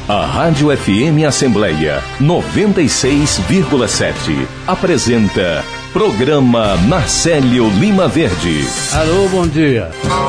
A Rádio FM Assembleia 96,7 apresenta Programa Marcélio Lima Verde. Alô, bom dia.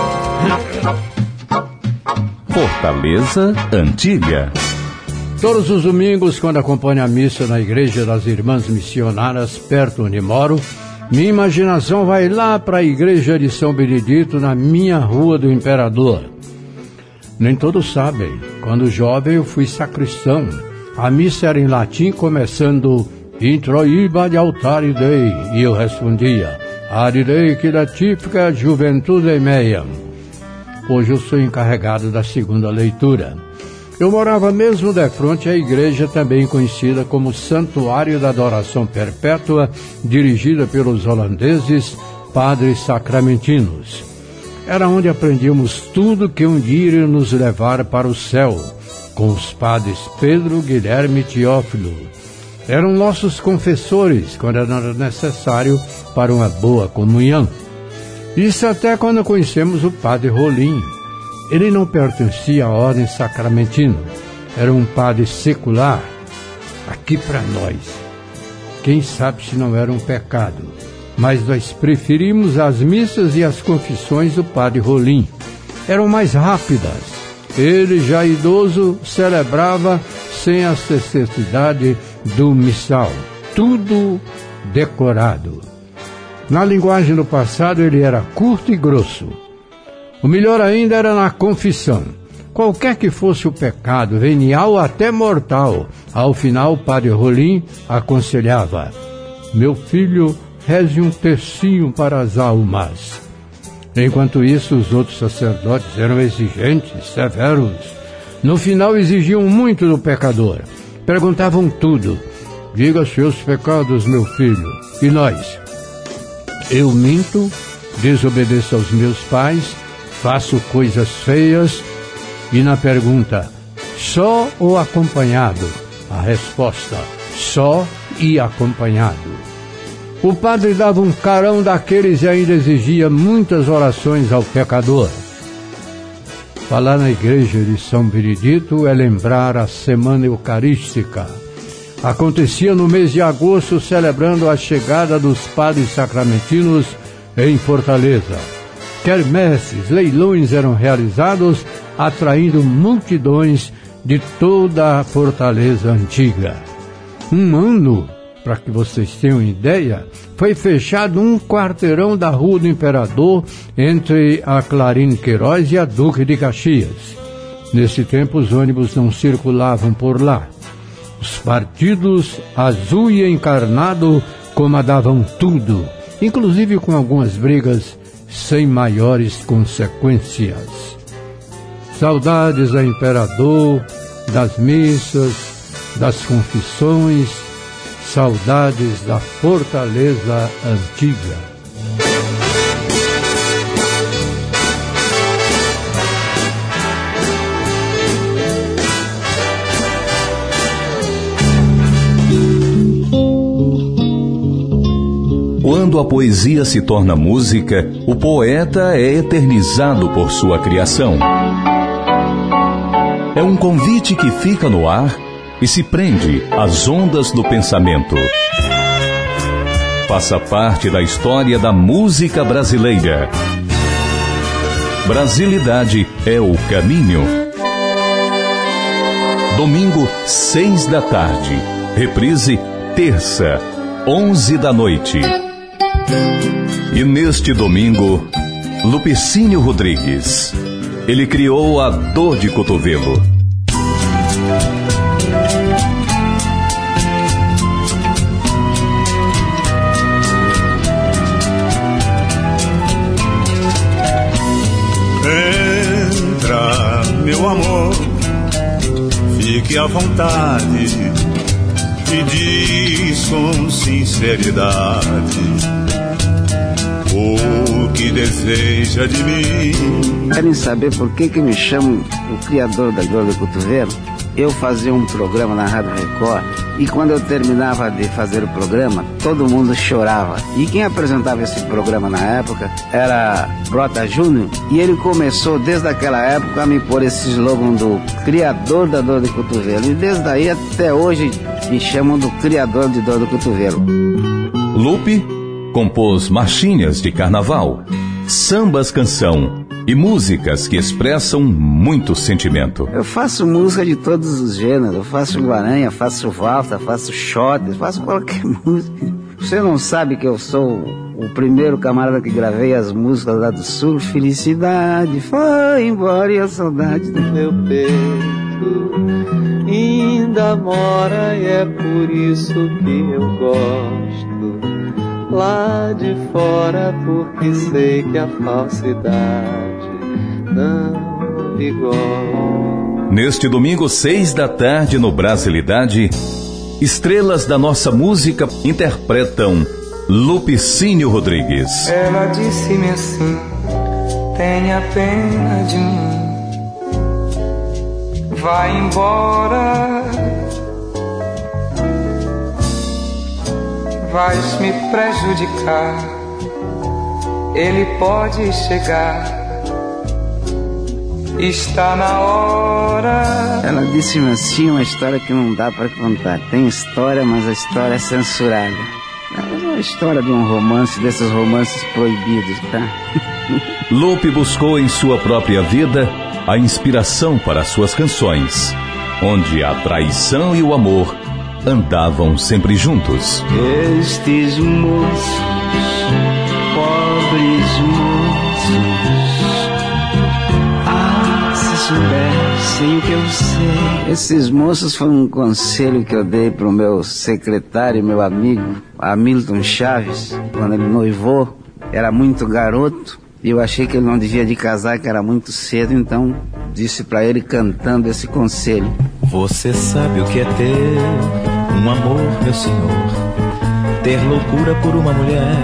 Fortaleza Antiga. Todos os domingos, quando acompanho a missa na Igreja das Irmãs Missionárias, perto onde moro, minha imaginação vai lá para a Igreja de São Benedito, na minha Rua do Imperador. Nem todos sabem, quando jovem eu fui sacristão. A missa era em latim, começando Introiba de altare Dei, e eu respondia Ad Dei que latifica juventude meam. Hoje eu sou encarregado da segunda leitura. Eu morava mesmo de frente à igreja, também conhecida como Santuário da Adoração Perpétua, dirigida pelos holandeses Padres Sacramentinos. Era onde aprendíamos tudo que um dia iria nos levar para o céu, com os padres Pedro, Guilherme e Teófilo. Eram nossos confessores, quando era necessário para uma boa comunhão. Isso até quando conhecemos o padre Rolim. Ele não pertencia à ordem sacramentina, era um padre secular. Aqui para nós, quem sabe se não era um pecado. Mas nós preferimos as missas e as confissões do padre Rolim. Eram mais rápidas. Ele, já idoso, celebrava sem a necessidade do missal. Tudo decorado. Na linguagem do passado, ele era curto e grosso. O melhor ainda era na confissão. Qualquer que fosse o pecado, venial ou até mortal, ao final o padre Rolim aconselhava: meu filho, reze um tercinho para as almas. Enquanto isso, os outros sacerdotes eram exigentes, severos. No final, exigiam muito do pecador. Perguntavam tudo. Diga os seus pecados, meu filho. E nós? Eu minto, desobedeço aos meus pais, faço coisas feias. E na pergunta, só ou acompanhado? A resposta, só e acompanhado. O padre dava um carão daqueles e ainda exigia muitas orações ao pecador. Falar na igreja de São Benedito é lembrar a Semana Eucarística. Acontecia no mês de agosto, celebrando a chegada dos padres sacramentinos em Fortaleza. Quermesses, leilões eram realizados, atraindo multidões de toda a Fortaleza antiga. Um ano, para que vocês tenham ideia, foi fechado um quarteirão da Rua do Imperador entre a Clarine Queiroz e a Duque de Caxias. Nesse tempo, os ônibus não circulavam por lá. Os partidos azul e encarnado comandavam tudo, inclusive com algumas brigas sem maiores consequências. Saudades do Imperador, das missas, das confissões, saudades da Fortaleza Antiga. Quando a poesia se torna música, o poeta é eternizado por sua criação. É um convite que fica no ar e se prende às ondas do pensamento. Faça parte da história da música brasileira. Brasilidade é o caminho. Domingo, 6 da tarde. Reprise, terça, 11 da noite. E neste domingo, Lupicínio Rodrigues. Ele criou a dor de cotovelo. Entra, meu amor, fique à vontade e diz com sinceridade o que deseja de mim. Querem saber por que me chamam o criador da dor do cotovelo? Eu fazia um programa na Rádio Record E quando eu terminava de fazer o programa, todo mundo chorava. E quem apresentava esse programa na época era Brota Júnior. E ele começou desde aquela época a me pôr esse slogan do criador da dor de cotovelo. E desde aí até hoje me chamam do criador de dor do cotovelo. Lupe compôs marchinhas de carnaval, sambas canção e músicas que expressam muito sentimento. Eu faço música de todos os gêneros. Eu faço guaranha, faço valsa, faço shot, faço qualquer música. Você não sabe que eu sou o primeiro camarada que gravei as músicas lá do Sul? Felicidade foi embora e a saudade do meu peito ainda mora, e é por isso que eu gosto lá de fora, porque sei que a falsidade não vigora. Neste domingo, 6h no Brasilidade, estrelas da nossa música interpretam Lupicínio Rodrigues. Ela disse-me assim: tenha pena de mim, vai embora, vais me prejudicar, ele pode chegar, está na hora. Ela disse-me assim, uma história que não dá para contar. Tem história, mas a história é censurada. É uma história de um romance, desses romances proibidos, tá? Lupe buscou em sua própria vida a inspiração para suas canções, onde a traição e o amor andavam sempre juntos. Estes moços, pobres moços, se soubessem o que eu sei. Esses moços foram um conselho que eu dei pro meu secretário, meu amigo Hamilton Chaves, quando ele noivou. Era muito garoto e eu achei que ele não devia de casar, que era muito cedo, então disse pra ele cantando esse conselho. Você sabe o que é ter um amor, meu senhor, ter loucura por uma mulher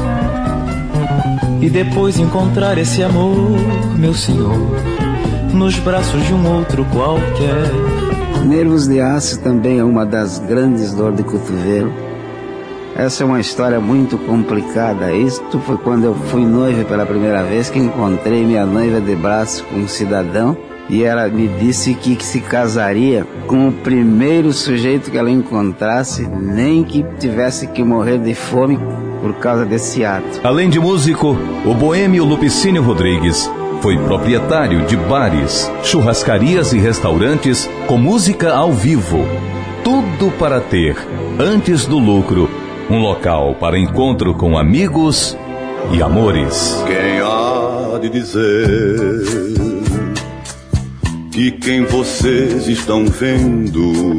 e depois encontrar esse amor, meu senhor, nos braços de um outro qualquer. Nervos de aço também é uma das grandes dores de cotovelo. Essa é uma história muito complicada. Isto foi quando eu fui noivo pela primeira vez, que encontrei minha noiva de braço com um cidadão, e ela me disse que se casaria com o primeiro sujeito que ela encontrasse, nem que tivesse que morrer de fome por causa desse ato. Além de músico, o boêmio Lupicínio Rodrigues foi proprietário de bares, churrascarias e restaurantes com música ao vivo. Tudo para ter, antes do lucro, um local para encontro com amigos e amores. Quem há de dizer que quem vocês estão vendo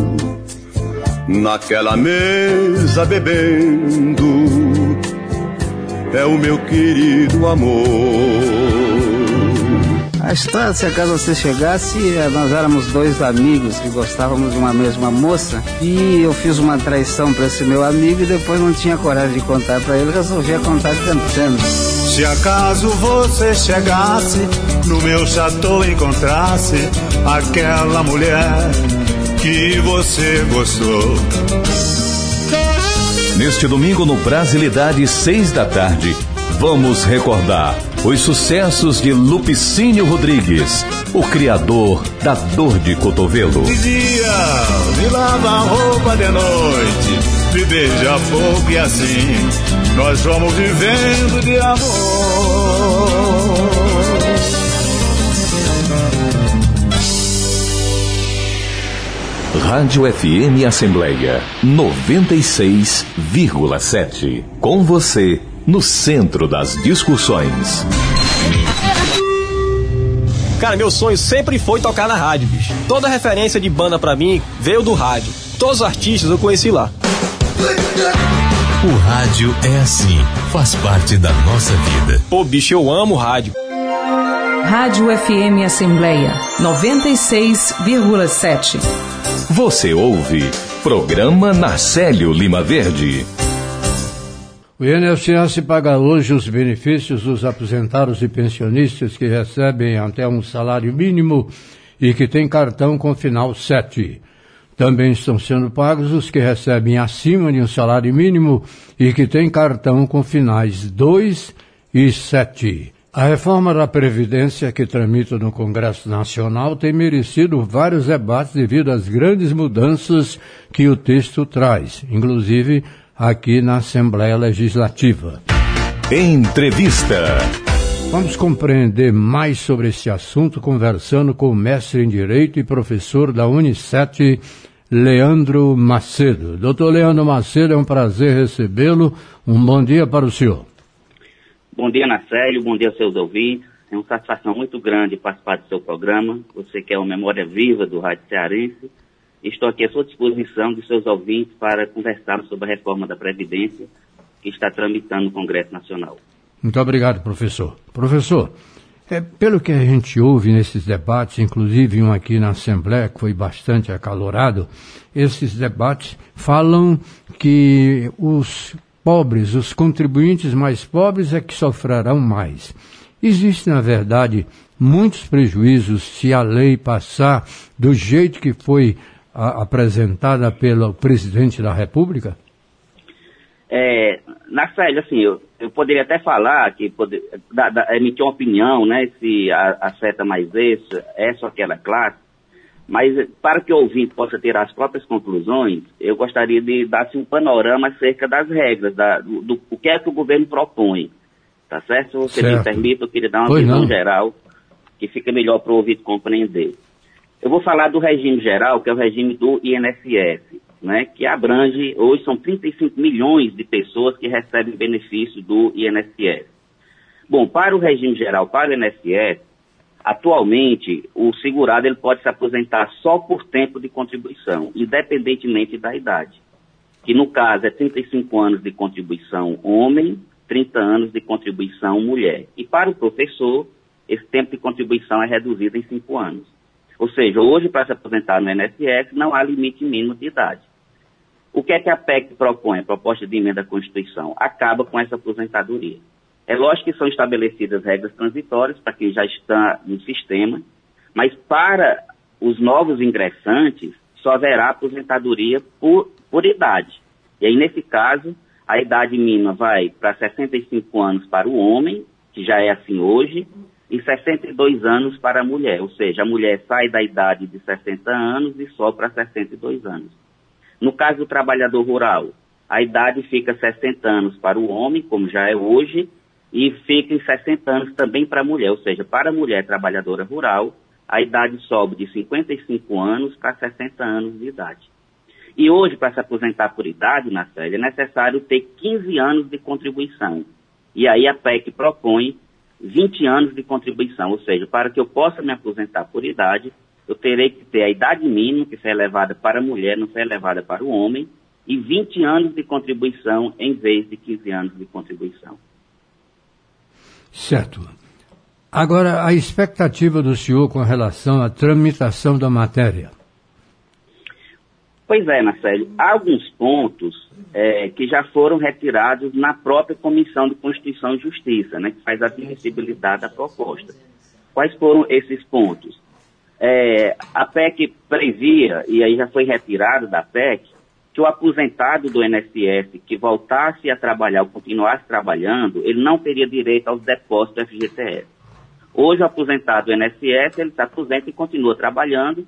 naquela mesa bebendo é o meu querido amor? A história, se acaso você chegasse, nós éramos dois amigos que gostávamos de uma mesma moça, e eu fiz uma traição para esse meu amigo e depois não tinha coragem de contar para ele, resolvi contar cantando. Se acaso você chegasse no meu chateau e encontrasse aquela mulher que você gostou. Neste domingo no Brasilidade, 6h, vamos recordar os sucessos de Lupicínio Rodrigues, o criador da dor de cotovelo. De dia, me lava a roupa, de noite me beija pouco, e assim nós vamos vivendo de amor. Rádio FM Assembleia 96,7. Com você no centro das discussões. Cara, meu sonho sempre foi tocar na rádio, bicho. Toda referência de banda pra mim veio do rádio. Todos os artistas eu conheci lá. O rádio é assim, faz parte da nossa vida. Pô, bicho, eu amo rádio. Rádio FM Assembleia 96,7. Você ouve Programa Narcélio Lima Verde. O INSS paga hoje os benefícios dos aposentados e pensionistas que recebem até um salário mínimo e que têm cartão com final 7. Também estão sendo pagos os que recebem acima de um salário mínimo e que têm cartão com finais 2 e 7. A reforma da Previdência que tramita no Congresso Nacional tem merecido vários debates devido às grandes mudanças que o texto traz, inclusive aqui na Assembleia Legislativa. Entrevista. Vamos compreender mais sobre esse assunto conversando com o mestre em Direito e professor da Unicet, Leandro Macedo. Doutor Leandro Macedo, é um prazer recebê-lo. Um bom dia para o senhor. Bom dia, Nacélio. Bom dia aos seus ouvintes. É uma satisfação muito grande participar do seu programa. Você que é uma memória viva do Rádio Cearense. Estou aqui à sua disposição dos seus ouvintes para conversarmos sobre a reforma da Previdência que está tramitando no Congresso Nacional. Muito obrigado, professor. Professor, pelo que a gente ouve nesses debates, inclusive um aqui na Assembleia, que foi bastante acalorado, esses debates falam que os pobres, os contribuintes mais pobres é que sofrerão mais. Existem, na verdade, muitos prejuízos se a lei passar do jeito que foi apresentada pelo presidente da República? Nacélio, assim, eu poderia até falar que emitir uma opinião, né, se afeta mais essa ou aquela classe, mas para que o ouvinte possa ter as próprias conclusões, eu gostaria de dar um panorama acerca das regras, do que é que o governo propõe, tá certo? Se você me permite, eu queria dar uma visão geral que fica melhor para o ouvinte compreender. Eu vou falar do regime geral, que é o regime do INSS, né, que abrange, hoje são 35 milhões de pessoas que recebem benefício do INSS. Bom, para o regime geral, para o INSS, atualmente, o segurado ele pode se aposentar só por tempo de contribuição, independentemente da idade, que no caso é 35 anos de contribuição homem, 30 anos de contribuição mulher. E para o professor, esse tempo de contribuição é reduzido em 5 anos. Ou seja, hoje, para se aposentar no INSS, não há limite mínimo de idade. O que é que a PEC propõe, a proposta de emenda à Constituição? Acaba com essa aposentadoria. É lógico que são estabelecidas regras transitórias para quem já está no sistema, mas para os novos ingressantes, só haverá aposentadoria por idade. E aí, nesse caso, a idade mínima vai para 65 anos para o homem, que já é assim hoje, e 62 anos para a mulher, ou seja, a mulher sai da idade de 60 anos e sobe para 62 anos. No caso do trabalhador rural, a idade fica 60 anos para o homem, como já é hoje, e fica em 60 anos também para a mulher, ou seja, para a mulher trabalhadora rural, a idade sobe de 55 anos para 60 anos de idade. E hoje, para se aposentar por idade, Nacélio, é necessário ter 15 anos de contribuição. E aí a PEC propõe 20 anos de contribuição, ou seja, para que eu possa me aposentar por idade, eu terei que ter a idade mínima, que foi elevada para a mulher, não foi elevada para o homem, e 20 anos de contribuição em vez de 15 anos de contribuição. Certo. Agora, a expectativa do senhor com relação à tramitação da matéria? Pois é, Nacélio, há alguns pontos que já foram retirados na própria Comissão de Constituição e Justiça, né, que faz a admissibilidade da proposta. Quais foram esses pontos? A PEC previa, e aí já foi retirado da PEC, que o aposentado do INSS que voltasse a trabalhar ou continuasse trabalhando, ele não teria direito aos depósitos do FGTS. Hoje o aposentado do INSS, ele se aposenta e continua trabalhando,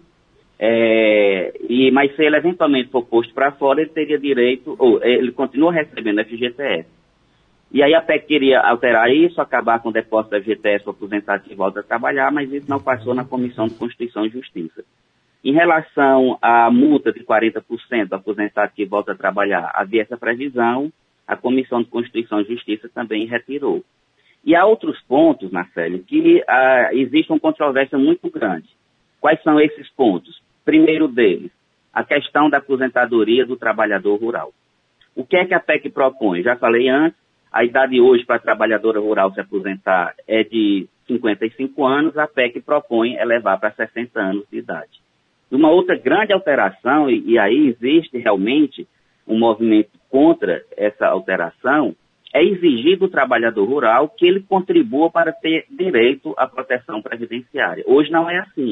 mas se ele eventualmente for posto para fora, ele teria direito, ou ele continua recebendo FGTS. E aí a PEC queria alterar isso, acabar com o depósito do FGTS para o aposentado que volta a trabalhar, mas isso não passou na Comissão de Constituição e Justiça. Em relação à multa de 40% do aposentado que volta a trabalhar, havia essa previsão, a Comissão de Constituição e Justiça também retirou. E há outros pontos, Nacélio, que existe uma controvérsia muito grande. Quais são esses pontos? Primeiro deles, a questão da aposentadoria do trabalhador rural. O que é que a PEC propõe? Já falei antes, a idade hoje para a trabalhadora rural se aposentar é de 55 anos, a PEC propõe elevar para 60 anos de idade. Uma outra grande alteração, e aí existe realmente um movimento contra essa alteração, é exigir do trabalhador rural que ele contribua para ter direito à proteção previdenciária. Hoje não é assim.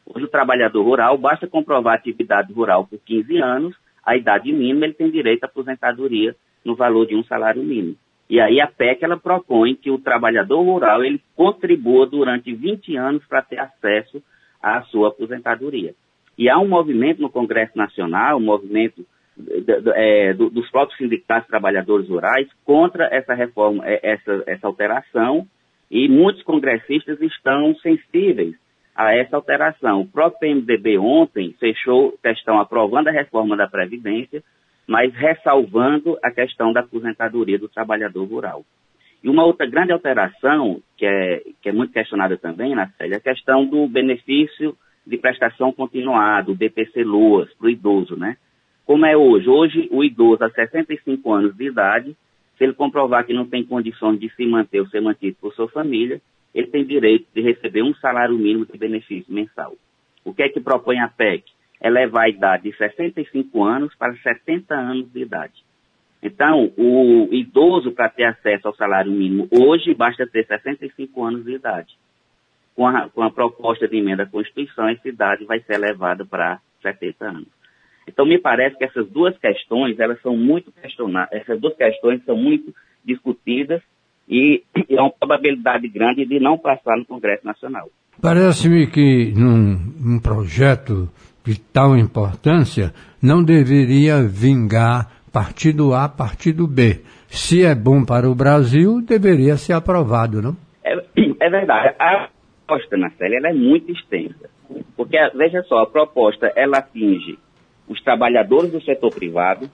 Hoje o trabalhador rural, basta comprovar a atividade rural por 15 anos, a idade mínima, ele tem direito à aposentadoria no valor de um salário mínimo. E aí a PEC, ela propõe que o trabalhador rural, ele contribua durante 20 anos para ter acesso à sua aposentadoria. E há um movimento no Congresso Nacional, um movimento dos próprios sindicatos de trabalhadores rurais contra essa reforma, essa alteração, e muitos congressistas estão sensíveis a essa alteração. O próprio PMDB ontem fechou questão aprovando a reforma da Previdência, mas ressalvando a questão da aposentadoria do trabalhador rural. E uma outra grande alteração, que é muito questionada também, Nacélia, é a questão do benefício de prestação continuada, o BPC-Loas, para o idoso, né? Como é hoje? Hoje, o idoso a 65 anos de idade, se ele comprovar que não tem condições de se manter ou ser mantido por sua família, ele tem direito de receber um salário mínimo de benefício mensal. O que é que propõe a PEC? Elevar a idade de 65 anos para 70 anos de idade. Então, o idoso, para ter acesso ao salário mínimo hoje, basta ter 65 anos de idade. Com a proposta de emenda à Constituição, essa idade vai ser elevada para 70 anos. Então, me parece que essas duas questões, elas são muito questionadas, essas duas questões são muito discutidas e há uma probabilidade grande de não passar no Congresso Nacional. Parece-me que num projeto de tal importância não deveria vingar partido A, partido B. Se é bom para o Brasil, deveria ser aprovado, não? É verdade. A proposta, Nacélia, ela é muito extensa. Porque, veja só, a proposta, ela atinge os trabalhadores do setor privado,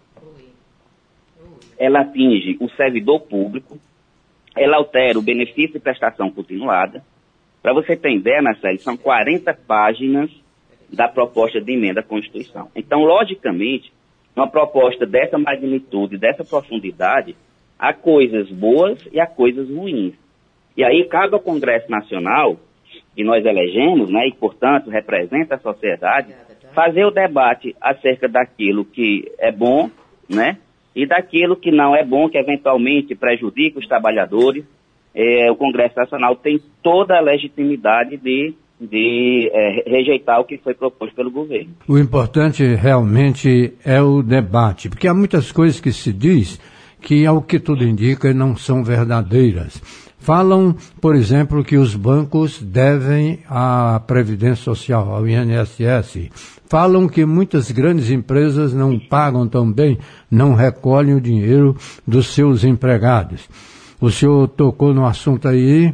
ela atinge o servidor público, ela altera o benefício de prestação continuada. Para você ter ideia, Nacélia, são 40 páginas da proposta de emenda à Constituição. Então, logicamente, uma proposta dessa magnitude, dessa profundidade, há coisas boas e há coisas ruins. E aí cabe ao Congresso Nacional, que nós elegemos, né, e, portanto, representa a sociedade, fazer o debate acerca daquilo que é bom, né, e daquilo que não é bom, que eventualmente prejudica os trabalhadores. O Congresso Nacional tem toda a legitimidade de rejeitar o que foi proposto pelo governo. O importante realmente é o debate, porque há muitas coisas que se diz que, ao que tudo indica, não são verdadeiras. Falam, por exemplo, que os bancos devem à Previdência Social, ao INSS. Falam que muitas grandes empresas não pagam tão bem, não recolhem o dinheiro dos seus empregados. O senhor tocou no assunto aí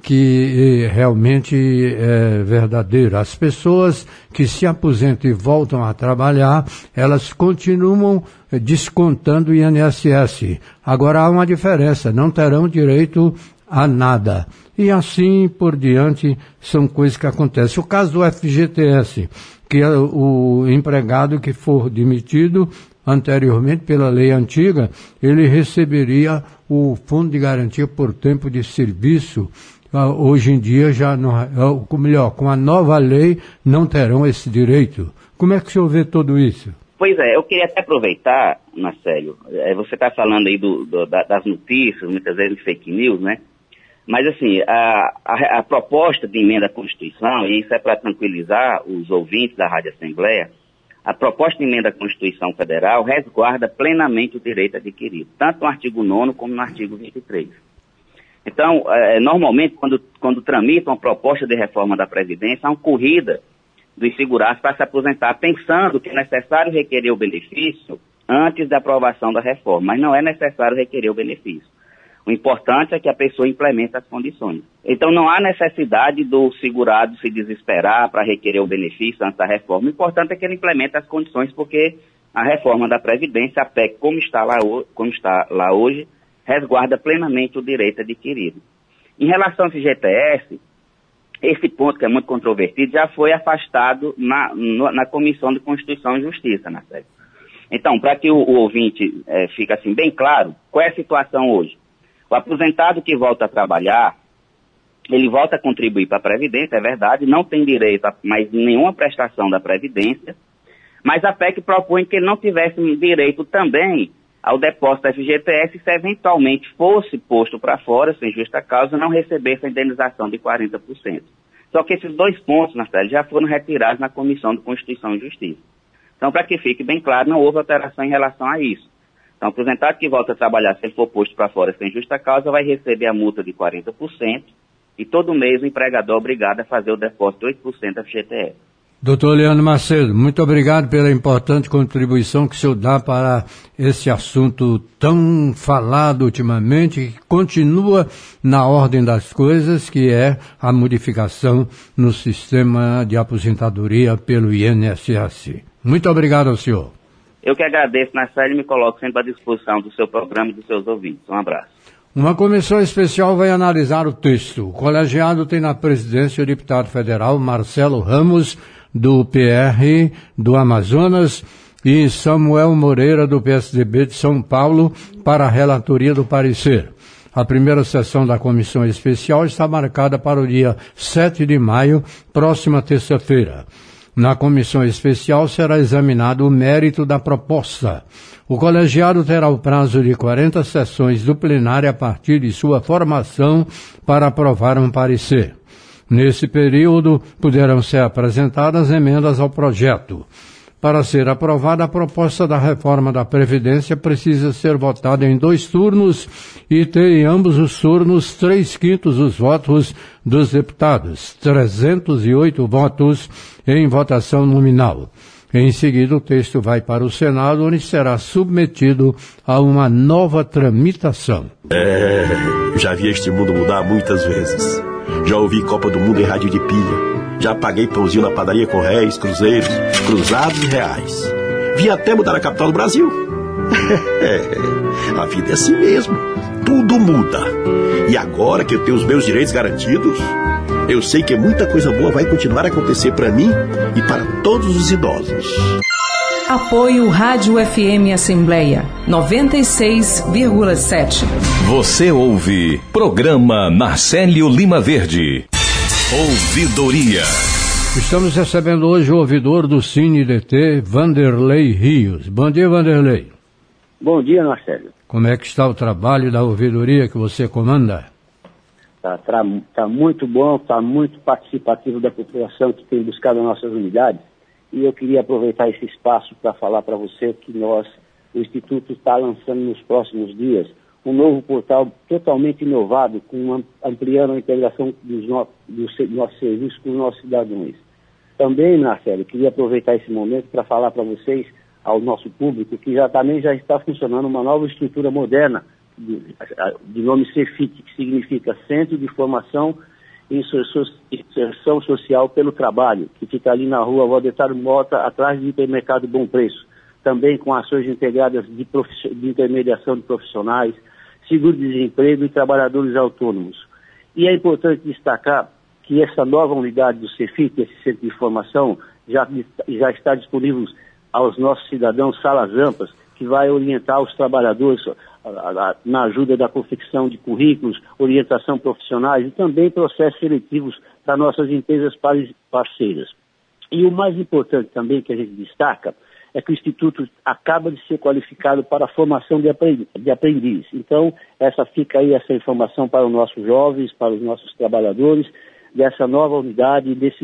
que realmente é verdadeiro. As pessoas que se aposentam e voltam a trabalhar, elas continuam descontando o INSS. Agora há uma diferença, não terão direito a nada. E assim por diante são coisas que acontecem. O caso do FGTS, que é o empregado que for demitido anteriormente pela lei antiga, ele receberia o fundo de garantia por tempo de serviço. Hoje em dia, já não, melhor, com a nova lei, não terão esse direito. Como é que o senhor vê tudo isso? Pois é, eu queria até aproveitar, Marcelo, você está falando aí das notícias, muitas vezes fake news, né? Mas assim, a proposta de emenda à Constituição, e isso é para tranquilizar os ouvintes da Rádio Assembleia, a proposta de emenda à Constituição Federal resguarda plenamente o direito adquirido, tanto no artigo 9º como no artigo 23. Então, normalmente, quando tramitam uma proposta de reforma da Previdência, há uma corrida dos segurados para se aposentar, pensando que é necessário requerer o benefício antes da aprovação da reforma, mas não é necessário requerer o benefício. O importante é que a pessoa implemente as condições. Então, não há necessidade do segurado se desesperar para requerer o benefício antes da reforma. O importante é que ele implemente as condições, porque a reforma da Previdência, a PEC, como está lá hoje, resguarda plenamente o direito adquirido. Em relação ao FGTS, esse ponto que é muito controvertido já foi afastado na Comissão de Constituição e Justiça, na série. Então, para que o ouvinte fique assim bem claro, qual é a situação hoje? O aposentado que volta a trabalhar, ele volta a contribuir para a Previdência, é verdade, não tem direito a mais nenhuma prestação da Previdência, mas a PEC propõe que ele não tivesse direito também ao depósito da FGTS se eventualmente fosse posto para fora, sem justa causa, não recebesse a indenização de 40%. Só que esses 2 pontos, Marcelo, já foram retirados na Comissão de Constituição e Justiça. Então, para que fique bem claro, não houve alteração em relação a isso. Então, o aposentado que volta a trabalhar, se ele for posto para fora sem justa causa, vai receber a multa de 40% e todo mês o empregador é obrigado a fazer o depósito de 8% da FGTS. Doutor Leandro Macedo, muito obrigado pela importante contribuição que o senhor dá para esse assunto tão falado ultimamente, que continua na ordem das coisas, que é a modificação no sistema de aposentadoria pelo INSS. Muito obrigado ao senhor. Eu que agradeço, Marcelo, e me coloco sempre à disposição do seu programa e dos seus ouvintes. Um abraço. Uma comissão especial vai analisar o texto. O colegiado tem na presidência o deputado federal Marcelo Ramos, do PR do Amazonas, e Samuel Moreira, do PSDB de São Paulo, para a relatoria do parecer. A primeira sessão da comissão especial está marcada para o dia 7 de maio, próxima terça-feira. Na comissão especial será examinado o mérito da proposta. O colegiado terá o prazo de 40 sessões do plenário a partir de sua formação para aprovar um parecer. Nesse período, poderão ser apresentadas emendas ao projeto. Para ser aprovada, a proposta da reforma da Previdência precisa ser votada em 2 turnos e ter em ambos os turnos 3/5 dos votos dos deputados, 308 votos em votação nominal. Em seguida, o texto vai para o Senado, onde será submetido a uma nova tramitação. Já vi este mundo mudar muitas vezes. Já ouvi Copa do Mundo em rádio de pilha. Já paguei pãozinho na padaria com réis, cruzeiros, cruzados e reais. Vi até mudar a capital do Brasil. A vida é assim mesmo. Tudo muda. E agora que eu tenho os meus direitos garantidos, eu sei que muita coisa boa vai continuar a acontecer para mim e para todos os idosos. Apoio Rádio FM Assembleia 96,7. Você ouve Programa Marcélio Lima Verde. Ouvidoria. Estamos recebendo hoje o ouvidor do CineDT, Vanderlei Rios. Bom dia, Vanderlei. Bom dia, Marcelo. Como é que está o trabalho da ouvidoria que você comanda? Tá muito bom, está muito participativo da população que tem buscado nossas unidades. E eu queria aproveitar esse espaço para falar para você que o Instituto está lançando nos próximos dias um novo portal totalmente inovado, ampliando a integração dos nossos serviços com os nossos cidadãos. Também, Marcelo, queria aproveitar esse momento para falar para vocês, ao nosso público, que também já está funcionando uma nova estrutura moderna, de nome CEFIT, que significa Centro de Formação e Inserção Social pelo Trabalho, que fica ali na rua Valdemar Mota, atrás do hipermercado Bom Preço. Também com ações integradas de intermediação de profissionais, seguro-desemprego e trabalhadores autônomos. E é importante destacar que essa nova unidade do CEFIT, esse Centro de Formação, já está disponível aos nossos cidadãos salas amplas, que vai orientar os trabalhadores na ajuda da confecção de currículos, orientação profissionais e também processos seletivos para nossas empresas parceiras. E o mais importante também que a gente destaca é que o Instituto acaba de ser qualificado para a formação de aprendiz. Então, fica aí essa informação para os nossos jovens, para os nossos trabalhadores, dessa nova unidade, desse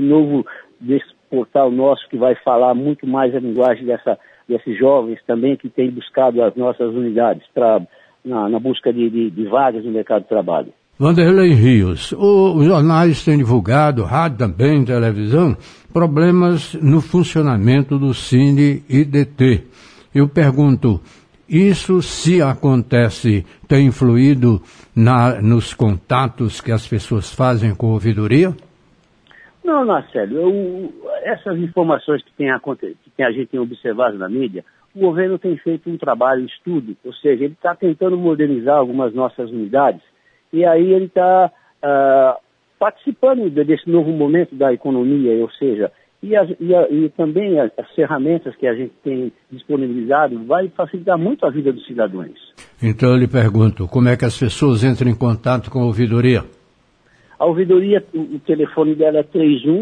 portal nosso que vai falar muito mais a linguagem desses jovens também que têm buscado as nossas unidades na busca de vagas no mercado de trabalho. Vanderlei Rios, os jornais têm divulgado, rádio também, televisão, problemas no funcionamento do CineDT. Eu pergunto, isso, se acontece, tem influído nos contatos que as pessoas fazem com a ouvidoria? Não, Marcelo, essas informações que a gente tem observado na mídia, o governo tem feito um trabalho, estudo, ou seja, ele está tentando modernizar algumas nossas unidades, e aí ele está participando desse novo momento da economia, ou seja, e também as ferramentas que a gente tem disponibilizado vai facilitar muito a vida dos cidadãos. Então eu lhe pergunto, como é que as pessoas entram em contato com a ouvidoria? A ouvidoria, o telefone dela é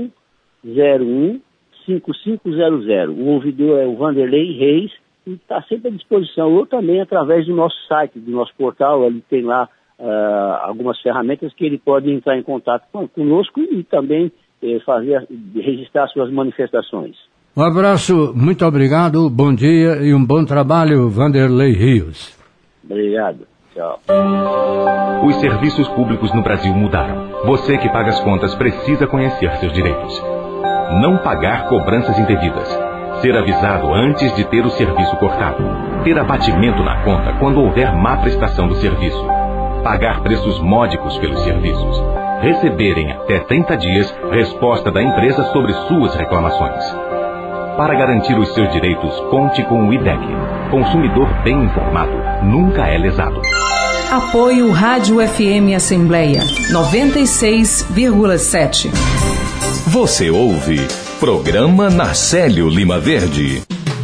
3101-5500. O ouvidor é o Vanderlei Reis e está sempre à disposição, ou também através do nosso site, do nosso portal. Ele tem lá algumas ferramentas que ele pode entrar em contato conosco e também registrar suas manifestações. Um abraço, muito obrigado, bom dia e um bom trabalho, Vanderlei Rios. Obrigado, tchau. Os serviços públicos no Brasil mudaram. Você que paga as contas precisa conhecer seus direitos. Não pagar cobranças indevidas. Ser avisado antes de ter o serviço cortado. Ter abatimento na conta quando houver má prestação do serviço. Pagar preços módicos pelos serviços. Receber em até 30 dias resposta da empresa sobre suas reclamações. Para garantir os seus direitos, conte com o IDEC. Consumidor bem informado nunca é lesado. Apoio Rádio FM Assembleia 96,7. Você ouve Programa Narcélio Lima Verde.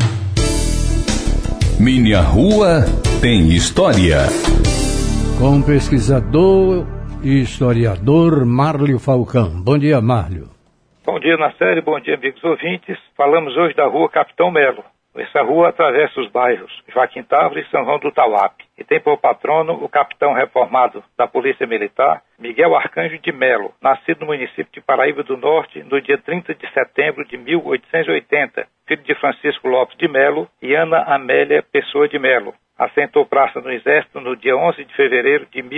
Minha Rua Tem História. Com o pesquisador e historiador Márlio Falcão. Bom dia, Márlio. Bom dia, Narcélio. Bom dia, amigos ouvintes. Falamos hoje da Rua Capitão Melo. Essa rua atravessa os bairros Joaquim Távora e São João do Tauape e tem por patrono o capitão reformado da Polícia Militar, Miguel Arcanjo de Melo, nascido no município de Paraíba do Norte no dia 30 de setembro de 1880, filho de Francisco Lopes de Melo e Ana Amélia Pessoa de Melo. Assentou praça no Exército no dia 11 de fevereiro de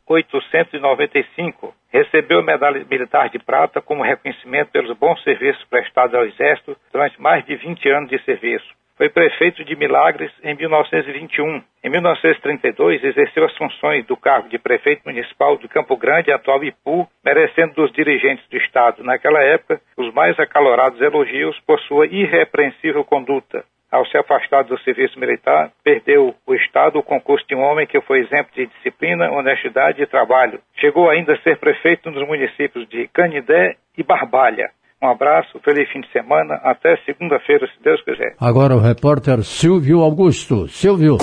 1895. Recebeu a medalha militar de prata como reconhecimento pelos bons serviços prestados ao Exército durante mais de 20 anos de serviço. Foi prefeito de Milagres em 1921. Em 1932, exerceu as funções do cargo de prefeito municipal de Campo Grande, atual Ipu, merecendo dos dirigentes do Estado, naquela época, os mais acalorados elogios por sua irrepreensível conduta. Ao se afastar do serviço militar, perdeu o Estado o concurso de um homem que foi exemplo de disciplina, honestidade e trabalho. Chegou ainda a ser prefeito nos municípios de Canindé e Barbalha. Um abraço, feliz fim de semana, até segunda-feira, se Deus quiser. Agora o repórter Silvio Augusto. Silvio.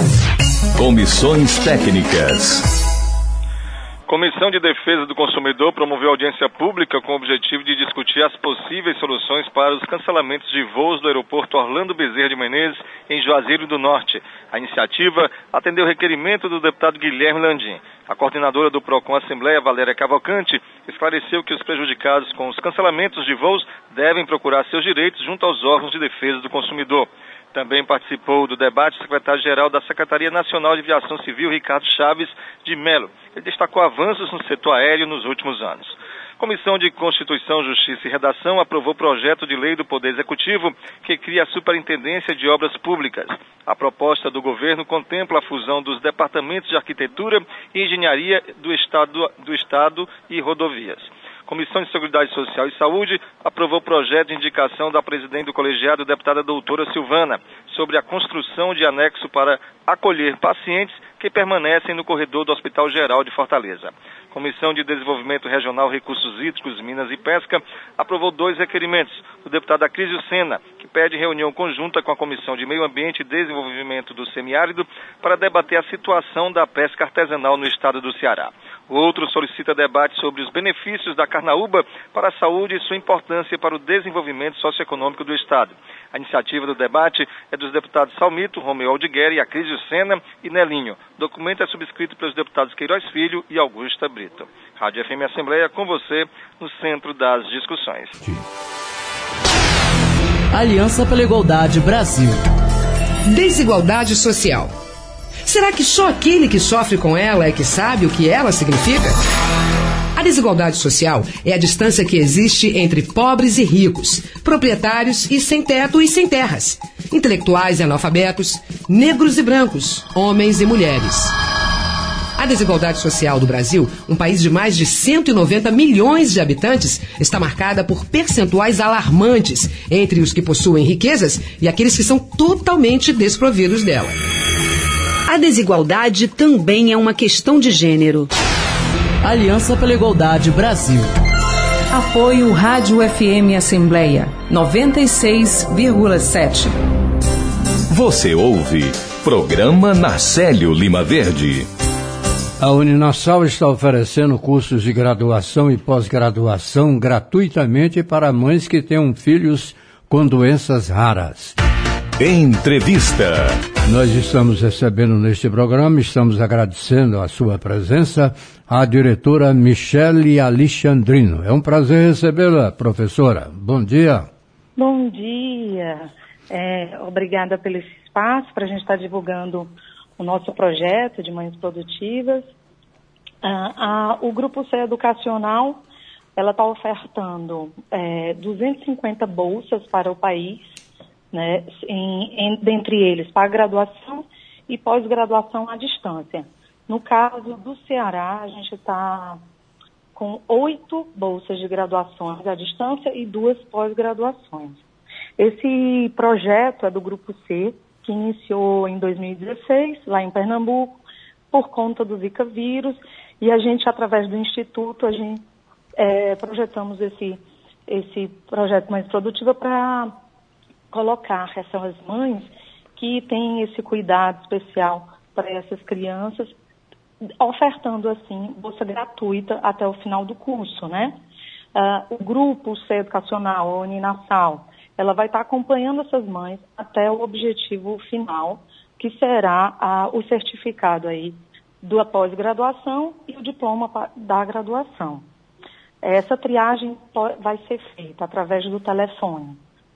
Comissões técnicas. Comissão de Defesa do Consumidor promoveu audiência pública com o objetivo de discutir as possíveis soluções para os cancelamentos de voos do aeroporto Orlando Bezerra de Menezes, em Juazeiro do Norte. A iniciativa atendeu o requerimento do deputado Guilherme Landim. A coordenadora do PROCON Assembleia, Valéria Cavalcante, esclareceu que os prejudicados com os cancelamentos de voos devem procurar seus direitos junto aos órgãos de defesa do consumidor. Também participou do debate o secretário-geral da Secretaria Nacional de Aviação Civil, Ricardo Chaves de Melo. Ele destacou avanços no setor aéreo nos últimos anos. Comissão de Constituição, Justiça e Redação aprovou projeto de lei do Poder Executivo que cria a Superintendência de Obras Públicas. A proposta do governo contempla a fusão dos departamentos de Arquitetura e Engenharia do Estado e Rodovias. Comissão de Seguridade Social e Saúde aprovou o projeto de indicação da presidente do colegiado, deputada doutora Silvana, sobre a construção de anexo para acolher pacientes que permanecem no corredor do Hospital Geral de Fortaleza. Comissão de Desenvolvimento Regional, Recursos Hídricos, Minas e Pesca aprovou 2 requerimentos do deputado Acrísio Sena, que pede reunião conjunta com a Comissão de Meio Ambiente e Desenvolvimento do Semiárido para debater a situação da pesca artesanal no estado do Ceará. O outro solicita debate sobre os benefícios da carnaúba para a saúde e sua importância para o desenvolvimento socioeconômico do estado. A iniciativa do debate é dos deputados Salmito, Romeu Aldigueri, Acrísio Sena e Nelinho. O documento é subscrito pelos deputados Queiroz Filho e Augusta Brito. Rádio FM Assembleia com você no centro das discussões. Aliança pela Igualdade Brasil. Desigualdade social. Será que só aquele que sofre com ela é que sabe o que ela significa? A desigualdade social é a distância que existe entre pobres e ricos, proprietários e sem teto e sem terras, intelectuais e analfabetos, negros e brancos, homens e mulheres. A desigualdade social do Brasil, um país de mais de 190 milhões de habitantes, está marcada por percentuais alarmantes entre os que possuem riquezas e aqueles que são totalmente desprovidos dela. A desigualdade também é uma questão de gênero. Aliança pela Igualdade Brasil. Apoio Rádio FM Assembleia 96,7. Você ouve Programa Narcélio Lima Verde. A Uninasal está oferecendo cursos de graduação e pós-graduação gratuitamente para mães que tenham filhos com doenças raras. Entrevista. Nós estamos recebendo neste programa, estamos agradecendo a sua presença, a diretora Michele Alexandrino. É um prazer recebê-la, professora. Bom dia. Bom dia. Obrigada pelo espaço para a gente estar divulgando o nosso projeto de Mães Produtivas. O Grupo C Educacional, ela está ofertando 250 bolsas para o país, né, dentre eles para graduação e pós-graduação à distância. No caso do Ceará, a gente está com 8 bolsas de graduações à distância e 2 pós-graduações. Esse projeto é do Grupo C, que iniciou em 2016, lá em Pernambuco, por conta do Zika vírus, e a gente, através do Instituto, projetamos esse projeto Mais Produtiva para colocar essas mães que têm esse cuidado especial para essas crianças, ofertando, assim, bolsa gratuita até o final do curso, né? O Grupo C Educacional, a Uninasal, ela vai estar acompanhando essas mães até o objetivo final, que será o certificado aí da pós-graduação e o diploma da graduação. Essa triagem vai ser feita através do telefone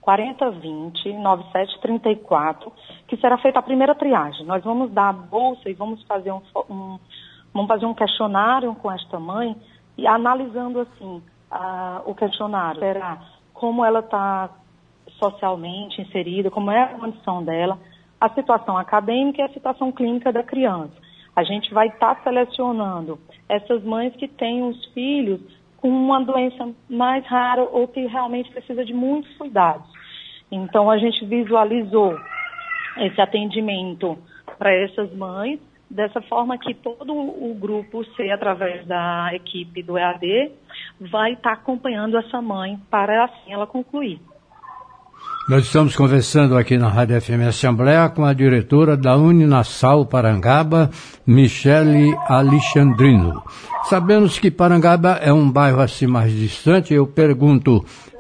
4020-9734, que será feita a primeira triagem. Nós vamos dar a bolsa e vamos fazer um questionário com esta mãe, e analisando assim o questionário, será como ela está socialmente inserida, como é a condição dela, a situação acadêmica e a situação clínica da criança. A gente vai estar selecionando essas mães que têm os filhos com uma doença mais rara ou que realmente precisa de muitos cuidados. Então, a gente visualizou esse atendimento para essas mães, dessa forma que todo o Grupo C, através da equipe do EAD, vai estar acompanhando essa mãe para assim ela concluir. Nós estamos conversando aqui na Rádio FM Assembleia com a diretora da Uninasal Parangaba, Michele Alexandrino. Sabemos que Parangaba é um bairro assim mais distante. Eu pergunto,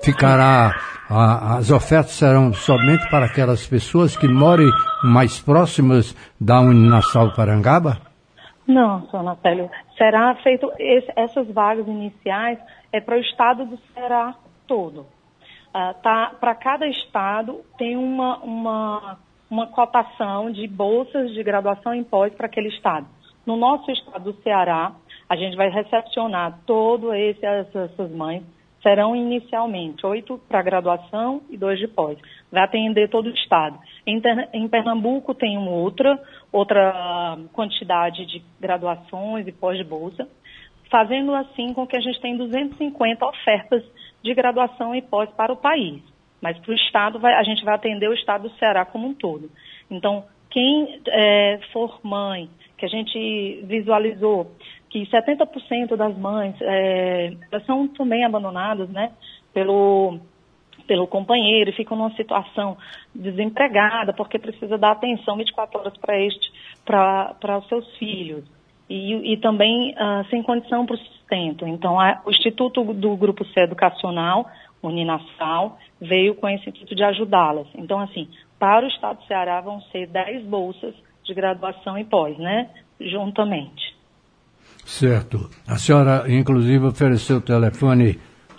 as ofertas serão somente para aquelas pessoas que morem mais próximas da Uninasal Parangaba? Não, Sr. Natélio. Será feito, essas vagas iniciais para o estado do Ceará todo. Para cada estado tem uma cotação de bolsas de graduação em pós para aquele estado. No nosso estado do Ceará, a gente vai recepcionar todas essas mães. Serão inicialmente 8 para graduação e 2 de pós. Vai atender todo o estado. Em Pernambuco tem outra quantidade de graduações e pós de bolsa, fazendo assim com que a gente tenha 250 ofertas de graduação e pós para o país. Mas para o estado, a gente vai atender o estado do Ceará como um todo. Então, quem for mãe, que a gente visualizou que 70% das mães elas são também abandonadas, né, pelo companheiro, e ficam numa situação desempregada, porque precisa dar atenção 24 horas para os seus filhos. E também sem condição para o sustento. Então, o Instituto do Grupo C Educacional, Uninasal, veio com esse intuito de ajudá-las. Então, assim, para o estado do Ceará vão ser 10 bolsas de graduação e pós, né, juntamente. Certo. A senhora, inclusive, ofereceu o telefone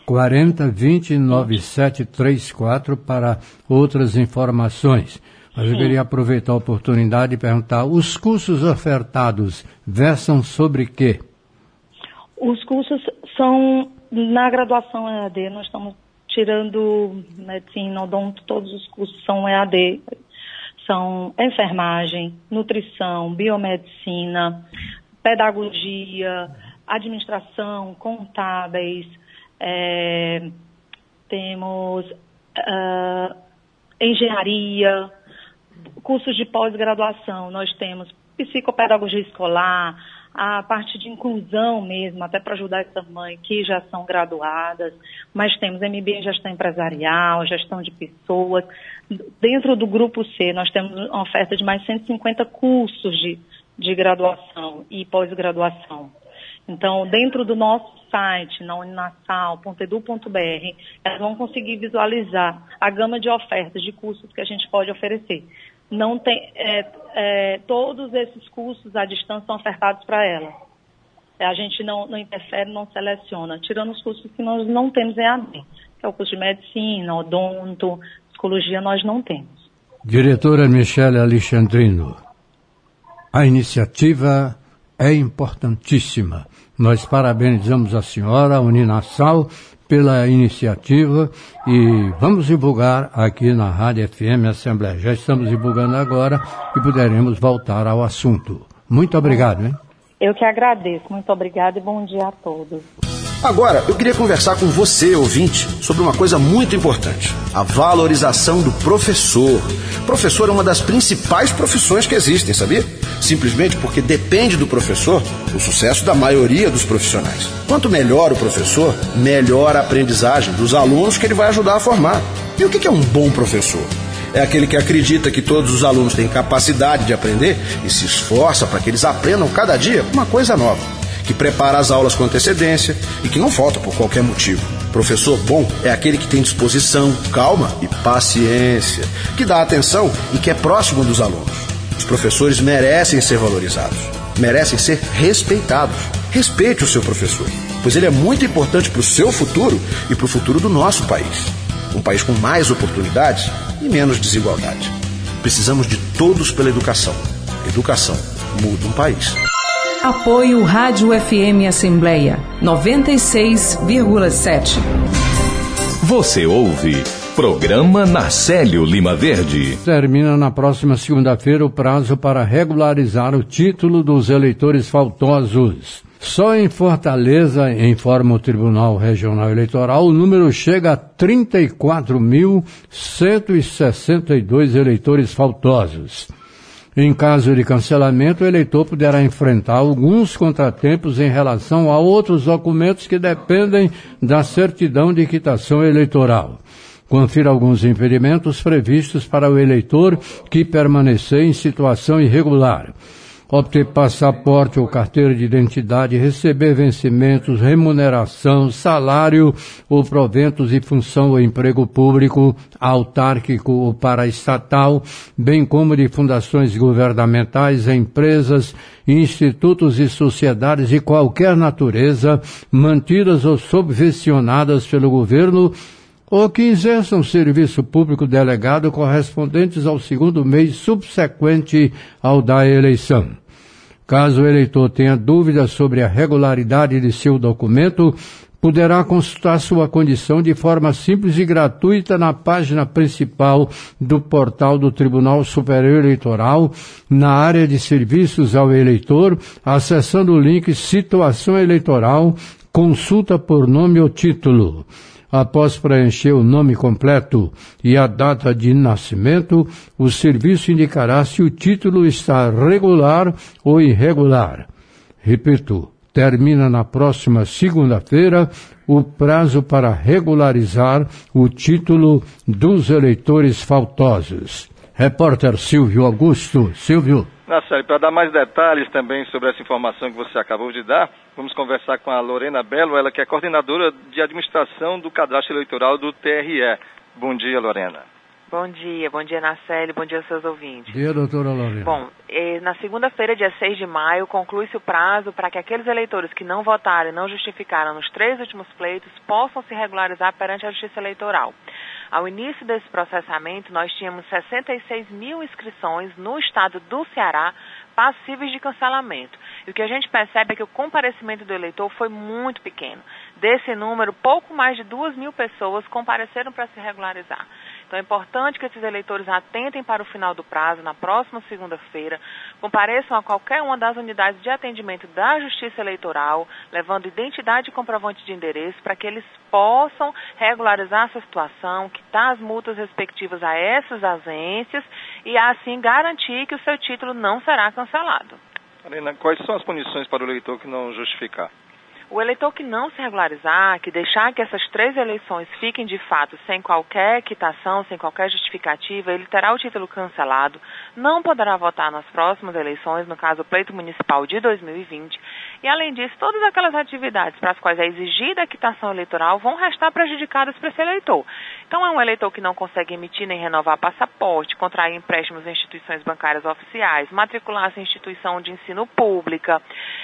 4020-9734 para outras informações. Mas eu queria aproveitar a oportunidade e perguntar, os cursos ofertados versam sobre quê? Os cursos são, na graduação EAD, nós estamos tirando medicina, odonto, todos os cursos são EAD. São enfermagem, nutrição, biomedicina, pedagogia, administração, contábeis, temos engenharia, cursos de pós-graduação. Nós temos psicopedagogia escolar, a parte de inclusão mesmo, até para ajudar essas mães que já são graduadas, mas temos MBA em gestão empresarial, gestão de pessoas. Dentro do Grupo C, nós temos uma oferta de mais 150 cursos de graduação e pós-graduação. Então, dentro do nosso site, na uninasal.edu.br, elas vão conseguir visualizar a gama de ofertas de cursos que a gente pode oferecer. Não tem, todos esses cursos à distância são ofertados para ela. A gente não interfere, não seleciona, tirando os cursos que nós não temos em AD, que é o curso de medicina, odonto, psicologia, nós não temos. Diretora Michele Alexandrino, a iniciativa é importantíssima. Nós parabenizamos a senhora, a Uninasal, pela iniciativa e vamos divulgar aqui na Rádio FM Assembleia. Já estamos divulgando agora e poderemos voltar ao assunto. Muito obrigado, hein? Eu que agradeço. Muito obrigada e bom dia a todos. Agora, eu queria conversar com você, ouvinte, sobre uma coisa muito importante: a valorização do professor. Professor é uma das principais profissões que existem, sabia? Simplesmente porque depende do professor o sucesso da maioria dos profissionais. Quanto melhor o professor, melhor a aprendizagem dos alunos que ele vai ajudar a formar. E o que é um bom professor? É aquele que acredita que todos os alunos têm capacidade de aprender e se esforça para que eles aprendam cada dia uma coisa nova, que prepara as aulas com antecedência e que não falta por qualquer motivo. Professor bom é aquele que tem disposição, calma e paciência, que dá atenção e que é próximo dos alunos. Os professores merecem ser valorizados, merecem ser respeitados. Respeite o seu professor, pois ele é muito importante para o seu futuro e para o futuro do nosso país. Um país com mais oportunidades e menos desigualdade. Precisamos de todos pela educação. Educação muda um país. Apoio Rádio FM Assembleia 96,7. Você ouve Programa Nacélio Lima Verde. Termina na próxima segunda-feira o prazo para regularizar o título dos eleitores faltosos. Só em Fortaleza, informa o Tribunal Regional Eleitoral, o número chega a 34.162 eleitores faltosos. Em caso de cancelamento, o eleitor poderá enfrentar alguns contratempos em relação a outros documentos que dependem da certidão de quitação eleitoral. Confira alguns impedimentos previstos para o eleitor que permanecer em situação irregular: obter passaporte ou carteira de identidade, receber vencimentos, remuneração, salário ou proventos de função ou emprego público, autárquico ou paraestatal, bem como de fundações governamentais, empresas, institutos e sociedades de qualquer natureza, mantidas ou subvencionadas pelo governo, ou que exerçam serviço público delegado correspondentes ao segundo mês subsequente ao da eleição. Caso o eleitor tenha dúvidas sobre a regularidade de seu documento, poderá consultar sua condição de forma simples e gratuita na página principal do portal do Tribunal Superior Eleitoral, na área de serviços ao eleitor, acessando o link Situação Eleitoral, consulta por nome ou título. Após preencher o nome completo e a data de nascimento, o serviço indicará se o título está regular ou irregular. Repito, termina na próxima segunda-feira o prazo para regularizar o título dos eleitores faltosos. Repórter Silvio Augusto. Silvio. Nacélio, para dar mais detalhes também sobre essa informação que você acabou de dar, vamos conversar com a Lorena Belo, ela que é coordenadora de administração do cadastro eleitoral do TRE. Bom dia, Lorena. Bom dia Nacélio, bom dia aos seus ouvintes. Bom dia, doutora Lorena. Bom, na segunda-feira, dia 6 de maio, conclui-se o prazo para que aqueles eleitores que não votaram e não justificaram nos 3 últimos pleitos possam se regularizar perante a Justiça Eleitoral. Ao início desse processamento, nós tínhamos 66 mil inscrições no estado do Ceará passíveis de cancelamento. E o que a gente percebe é que o comparecimento do eleitor foi muito pequeno. Desse número, pouco mais de 2.000 pessoas compareceram para se regularizar. Então é importante que esses eleitores atentem para o final do prazo, na próxima segunda-feira, compareçam a qualquer uma das unidades de atendimento da Justiça Eleitoral, levando identidade e comprovante de endereço para que eles possam regularizar essa situação, quitar as multas respectivas a essas agências e assim garantir que o seu título não será cancelado. Marina, quais são as punições para o eleitor que não justificar? O eleitor que não se regularizar, que deixar que essas 3 eleições fiquem de fato sem qualquer quitação, sem qualquer justificativa, ele terá o título cancelado, não poderá votar nas próximas eleições, no caso o pleito municipal de 2020, E, além disso, todas aquelas atividades para as quais é exigida a quitação eleitoral vão restar prejudicadas para esse eleitor. Então, é um eleitor que não consegue emitir nem renovar passaporte, contrair empréstimos em instituições bancárias oficiais, matricular-se em instituição de ensino pública,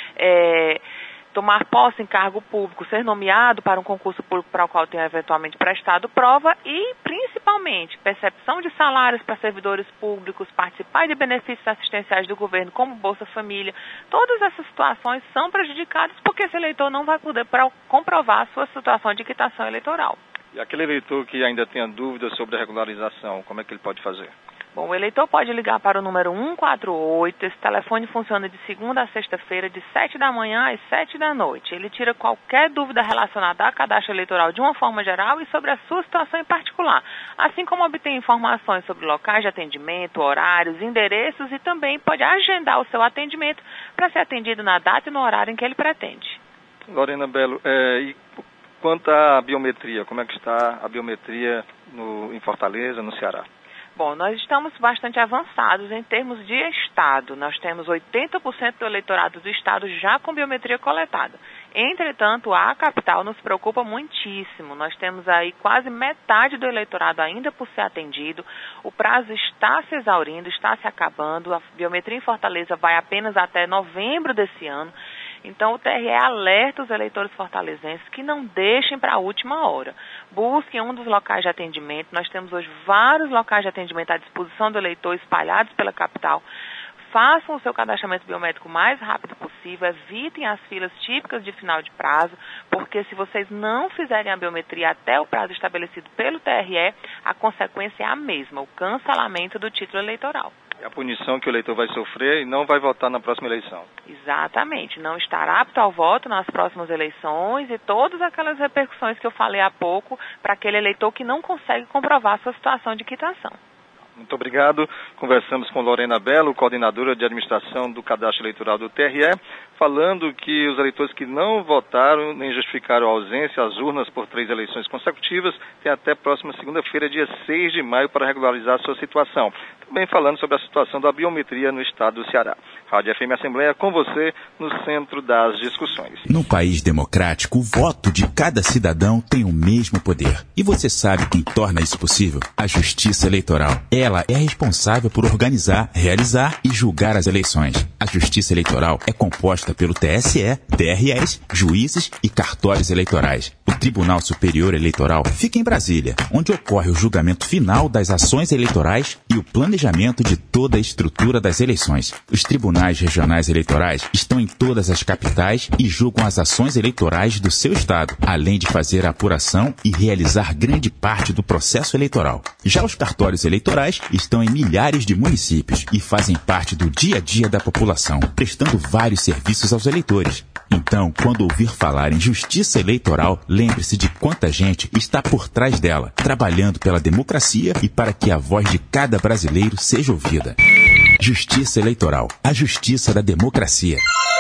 tomar posse em cargo público, ser nomeado para um concurso público para o qual tenha eventualmente prestado prova e, principalmente, percepção de salários para servidores públicos, participar de benefícios assistenciais do governo, como Bolsa Família. Todas essas situações são prejudicadas porque esse eleitor não vai poder comprovar a sua situação de quitação eleitoral. E aquele eleitor que ainda tenha dúvidas sobre a regularização, como é que ele pode fazer? Bom, o eleitor pode ligar para o número 148, esse telefone funciona de segunda a sexta-feira, de 7 da manhã às 7 da noite. Ele tira qualquer dúvida relacionada ao cadastro eleitoral de uma forma geral e sobre a sua situação em particular, assim como obtém informações sobre locais de atendimento, horários, endereços e também pode agendar o seu atendimento para ser atendido na data e no horário em que ele pretende. Lorena Belo, e quanto à biometria, como é que está a biometria em Fortaleza, no Ceará? Bom, nós estamos bastante avançados em termos de estado. Nós temos 80% do eleitorado do estado já com biometria coletada. Entretanto, a capital nos preocupa muitíssimo. Nós temos aí quase metade do eleitorado ainda por ser atendido. O prazo está se exaurindo, está se acabando. A biometria em Fortaleza vai apenas até novembro desse ano. Então, o TRE alerta os eleitores fortalezenses que não deixem para a última hora. Busquem um dos locais de atendimento. Nós temos hoje vários locais de atendimento à disposição do eleitor espalhados pela capital. Façam o seu cadastramento biométrico o mais rápido possível, evitem as filas típicas de final de prazo, porque se vocês não fizerem a biometria até o prazo estabelecido pelo TRE, a consequência é a mesma, o cancelamento do título eleitoral. É a punição que o eleitor vai sofrer e não vai votar na próxima eleição. Exatamente, não estará apto ao voto nas próximas eleições e todas aquelas repercussões que eu falei há pouco para aquele eleitor que não consegue comprovar sua situação de quitação. Muito obrigado. Conversamos com Lorena Belo, coordenadora de administração do cadastro eleitoral do TRE, falando que os eleitores que não votaram nem justificaram a ausência às urnas por 3 eleições consecutivas têm até próxima segunda-feira, dia 6 de maio, para regularizar a sua situação. Também falando sobre a situação da biometria no estado do Ceará. Rádio FM Assembleia com você no centro das discussões. Num país democrático, o voto de cada cidadão tem o mesmo poder. E você sabe quem torna isso possível? A Justiça Eleitoral. Ela é responsável por organizar, realizar e julgar as eleições. A Justiça Eleitoral é composta pelo TSE, TREs, juízes e cartórios eleitorais. O Tribunal Superior Eleitoral fica em Brasília, onde ocorre o julgamento final das ações eleitorais e o planejamento de toda a estrutura das eleições. Os tribunais regionais eleitorais estão em todas as capitais e julgam as ações eleitorais do seu estado, além de fazer a apuração e realizar grande parte do processo eleitoral. Já os cartórios eleitorais estão em milhares de municípios e fazem parte do dia a dia da população, prestando vários serviços aos eleitores. Então, quando ouvir falar em justiça eleitoral, lembre-se de quanta gente está por trás dela, trabalhando pela democracia e para que a voz de cada brasileiro seja ouvida. Justiça Eleitoral, a justiça da democracia.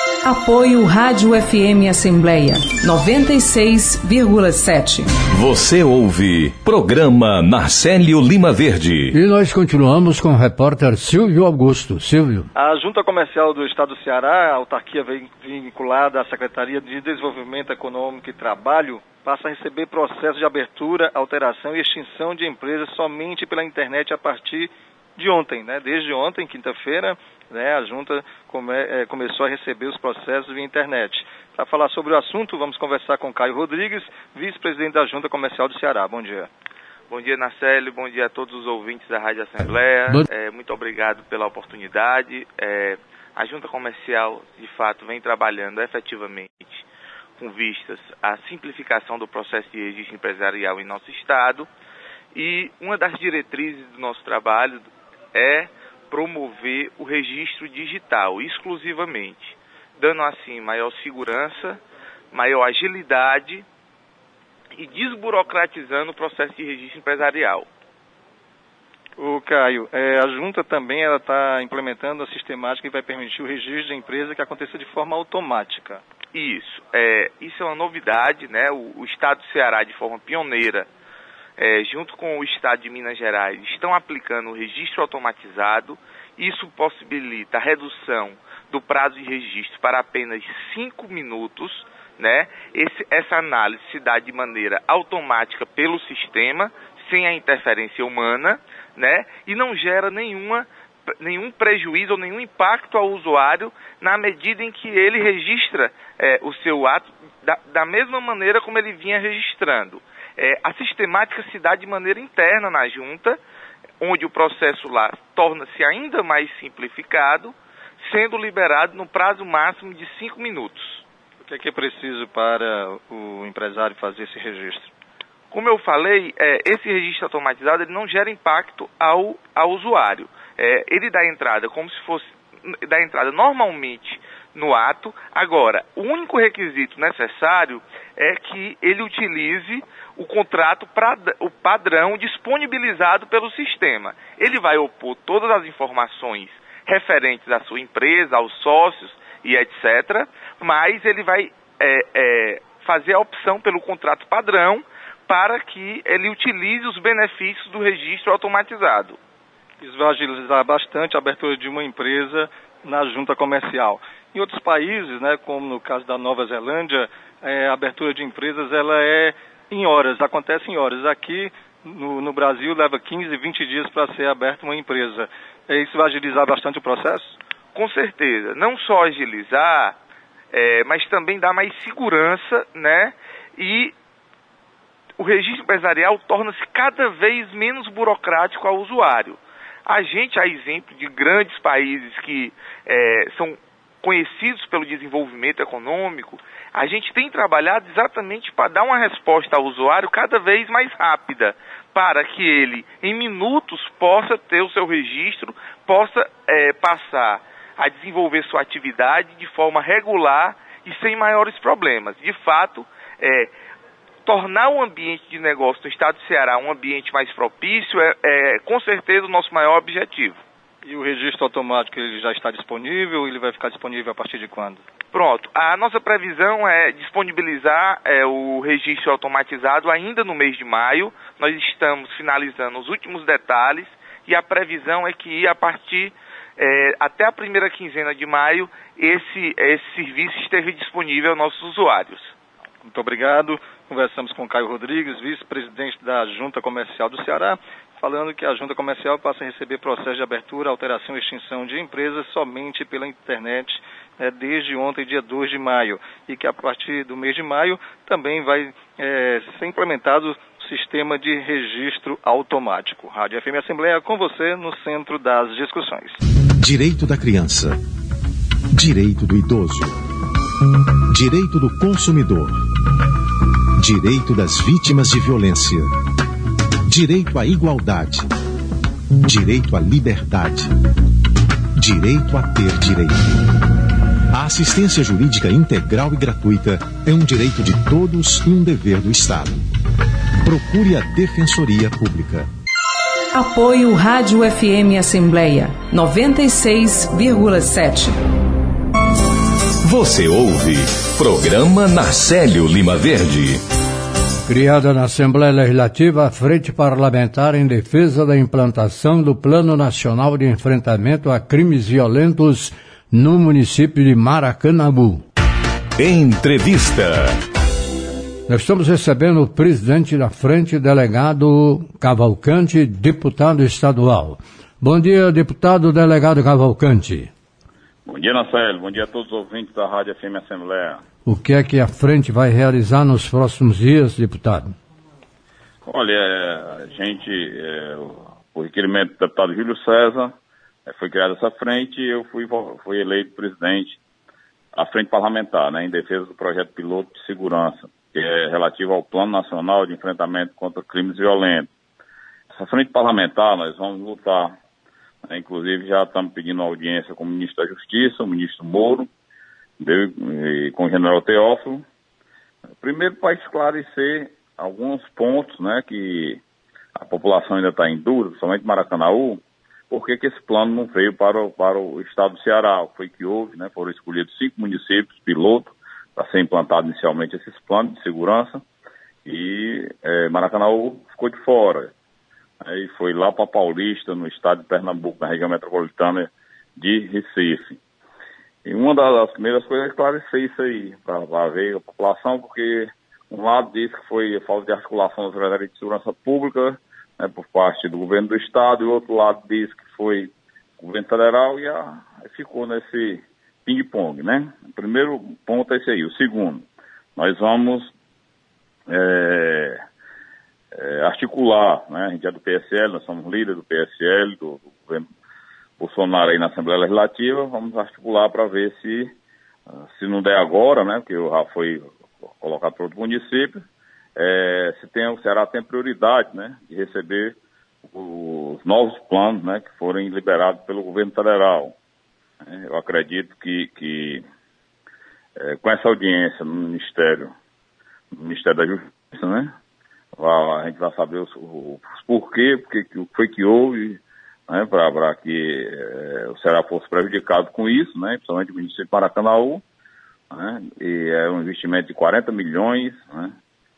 Apoio Rádio FM Assembleia 96,7. Você ouve Programa Narcélio Lima Verde. E nós continuamos com o repórter Silvio Augusto. Silvio. A Junta Comercial do Estado do Ceará, a autarquia vinculada à Secretaria de Desenvolvimento Econômico e Trabalho, passa a receber processos de abertura, alteração e extinção de empresas somente pela internet a partir de ontem, né? Desde ontem, quinta-feira, né, a Junta começou a receber os processos via internet. Para falar sobre o assunto, vamos conversar com Caio Rodrigues, vice-presidente da Junta Comercial do Ceará. Bom dia. Bom dia, Narcélio. Bom dia a todos os ouvintes da Rádio Assembleia. Muito obrigado pela oportunidade. A Junta Comercial, de fato, vem trabalhando efetivamente com vistas à simplificação do processo de registro empresarial em nosso Estado. E uma das diretrizes do nosso trabalho é promover o registro digital exclusivamente, dando assim maior segurança, maior agilidade e desburocratizando o processo de registro empresarial. O Caio, a Junta também está implementando a sistemática que vai permitir o registro de empresa que aconteça de forma automática. Isso é uma novidade, né? O Estado do Ceará, de forma pioneira, junto com o Estado de Minas Gerais, estão aplicando o registro automatizado. Isso possibilita a redução do prazo de registro para apenas 5 minutos, né? Essa análise se dá de maneira automática pelo sistema, sem a interferência humana, né? E não gera nenhum prejuízo ou nenhum impacto ao usuário na medida em que ele registra o seu ato da mesma maneira como ele vinha registrando. A sistemática se dá de maneira interna na junta, onde o processo lá torna-se ainda mais simplificado, sendo liberado no prazo máximo de 5 minutos. O que é preciso para o empresário fazer esse registro? Como eu falei, esse registro automatizado ele não gera impacto ao usuário. Ele dá entrada como se fosse dá entrada normalmente no ato. Agora, o único requisito necessário é que ele utilize o contrato o padrão disponibilizado pelo sistema. Ele vai opor todas as informações referentes à sua empresa, aos sócios e etc., mas ele vai fazer a opção pelo contrato padrão para que ele utilize os benefícios do registro automatizado. Isso vai agilizar bastante a abertura de uma empresa na junta comercial. Em outros países, né, como no caso da Nova Zelândia, a abertura de empresas ela é em horas, acontece em horas. Aqui no Brasil leva 15, 20 dias para ser aberta uma empresa. Isso vai agilizar bastante o processo? Com certeza. Não só agilizar, mas também dar mais segurança, né? E o registro empresarial torna-se cada vez menos burocrático ao usuário. A gente, a exemplo de grandes países que são conhecidos pelo desenvolvimento econômico, a gente tem trabalhado exatamente para dar uma resposta ao usuário cada vez mais rápida, para que ele, em minutos, possa ter o seu registro, possa passar a desenvolver sua atividade de forma regular e sem maiores problemas. De fato, tornar o ambiente de negócio no estado do Ceará um ambiente mais propício é com certeza o nosso maior objetivo. E o registro automático ele já está disponível? Ele vai ficar disponível a partir de quando? Pronto. A nossa previsão é disponibilizar o registro automatizado ainda no mês de maio. Nós estamos finalizando os últimos detalhes e a previsão é que a partir até a primeira quinzena de maio esse serviço esteja disponível aos nossos usuários. Muito obrigado. Conversamos com Caio Rodrigues, vice-presidente da Junta Comercial do Ceará, falando que a Junta Comercial passa a receber processo de abertura, alteração e extinção de empresas somente pela internet desde ontem, dia 2 de maio, e que a partir do mês de maio também vai ser implementado o sistema de registro automático. Rádio FM Assembleia com você no centro das discussões. Direito da criança, direito do idoso, direito do consumidor, direito das vítimas de violência, direito à igualdade, direito à liberdade, direito a ter direito. A assistência jurídica integral e gratuita é um direito de todos e um dever do Estado. Procure a Defensoria Pública. Apoio Rádio FM Assembleia 96,7. Você ouve Programa Narcélio Lima Verde. Criada na Assembleia Legislativa a Frente Parlamentar em defesa da implantação do Plano Nacional de Enfrentamento a Crimes Violentos no município de Maracanaú. Entrevista. Nós estamos recebendo o presidente da Frente, delegado Cavalcante, deputado estadual. Bom dia, deputado delegado Cavalcante. Bom dia, Narcélio. Bom dia a todos os ouvintes da Rádio FM Assembleia. O que é que a Frente vai realizar nos próximos dias, deputado? Olha, a gente, por requerimento do deputado Júlio César, foi criada essa frente e eu fui eleito presidente da Frente Parlamentar, né, em defesa do projeto piloto de segurança, que é relativo ao Plano Nacional de Enfrentamento contra Crimes Violentos. Essa Frente Parlamentar, nós vamos lutar, né, inclusive já estamos pedindo audiência com o ministro da Justiça, o ministro Moro, e com o general Teófilo, primeiro para esclarecer alguns pontos, né, que a população ainda está em dúvida, somente Maracanaú, por que esse plano não veio para o estado do Ceará, foi que houve, né, foram escolhidos 5 municípios piloto para ser implantado inicialmente esses planos de segurança, e Maracanaú ficou de fora. Aí foi lá para Paulista, no estado de Pernambuco, na região metropolitana de Recife. E uma das primeiras coisas é esclarecer isso aí, para ver a população, porque um lado diz que foi falta de articulação da Secretaria de Segurança Pública, né, por parte do governo do estado, e o outro lado diz que foi o governo federal, e ficou nesse ping-pong, né? O primeiro ponto é esse aí. O segundo, nós vamos articular, né? A gente é do PSL, nós somos líderes do PSL, do governo Bolsonaro aí na Assembleia Legislativa, vamos articular para ver se não der agora, né, porque já foi colocado para outro município, o Ceará tem prioridade, né, de receber os novos planos, né, que forem liberados pelo governo federal. Eu acredito que com essa audiência no Ministério da Justiça, né, a gente vai saber os porquê, o que foi que houve, né, para que o Ceará fosse prejudicado com isso, né, principalmente o município de Maracanaú, né, e é um investimento de 40 milhões, né,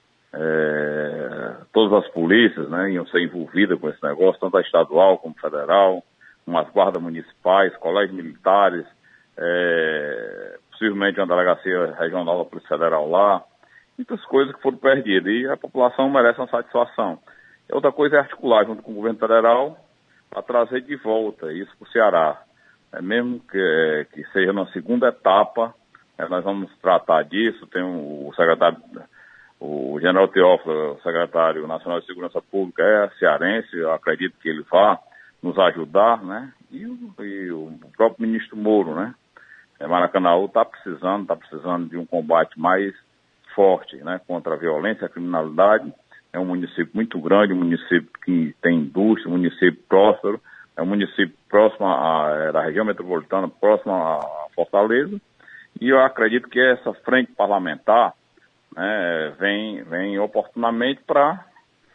todas as polícias, né, iam ser envolvidas com esse negócio, tanto a estadual como federal, com as guardas municipais, colégios militares, possivelmente uma delegacia regional da Polícia Federal lá, muitas coisas que foram perdidas, e a população merece uma satisfação. E outra coisa é articular junto com o governo federal para trazer de volta isso para o Ceará. Mesmo que seja na segunda etapa, nós vamos tratar disso. Tem o secretário, o general Teófilo, o secretário nacional de Segurança Pública, cearense, eu acredito que ele vá nos ajudar, né? E o próprio ministro Moro, né? Maracanaú está precisando de um combate mais forte, né, contra a violência e a criminalidade. É um município muito grande, um município que tem indústria, um município próspero, é um município próximo da região metropolitana, próximo a Fortaleza, e eu acredito que essa frente parlamentar, né, vem oportunamente para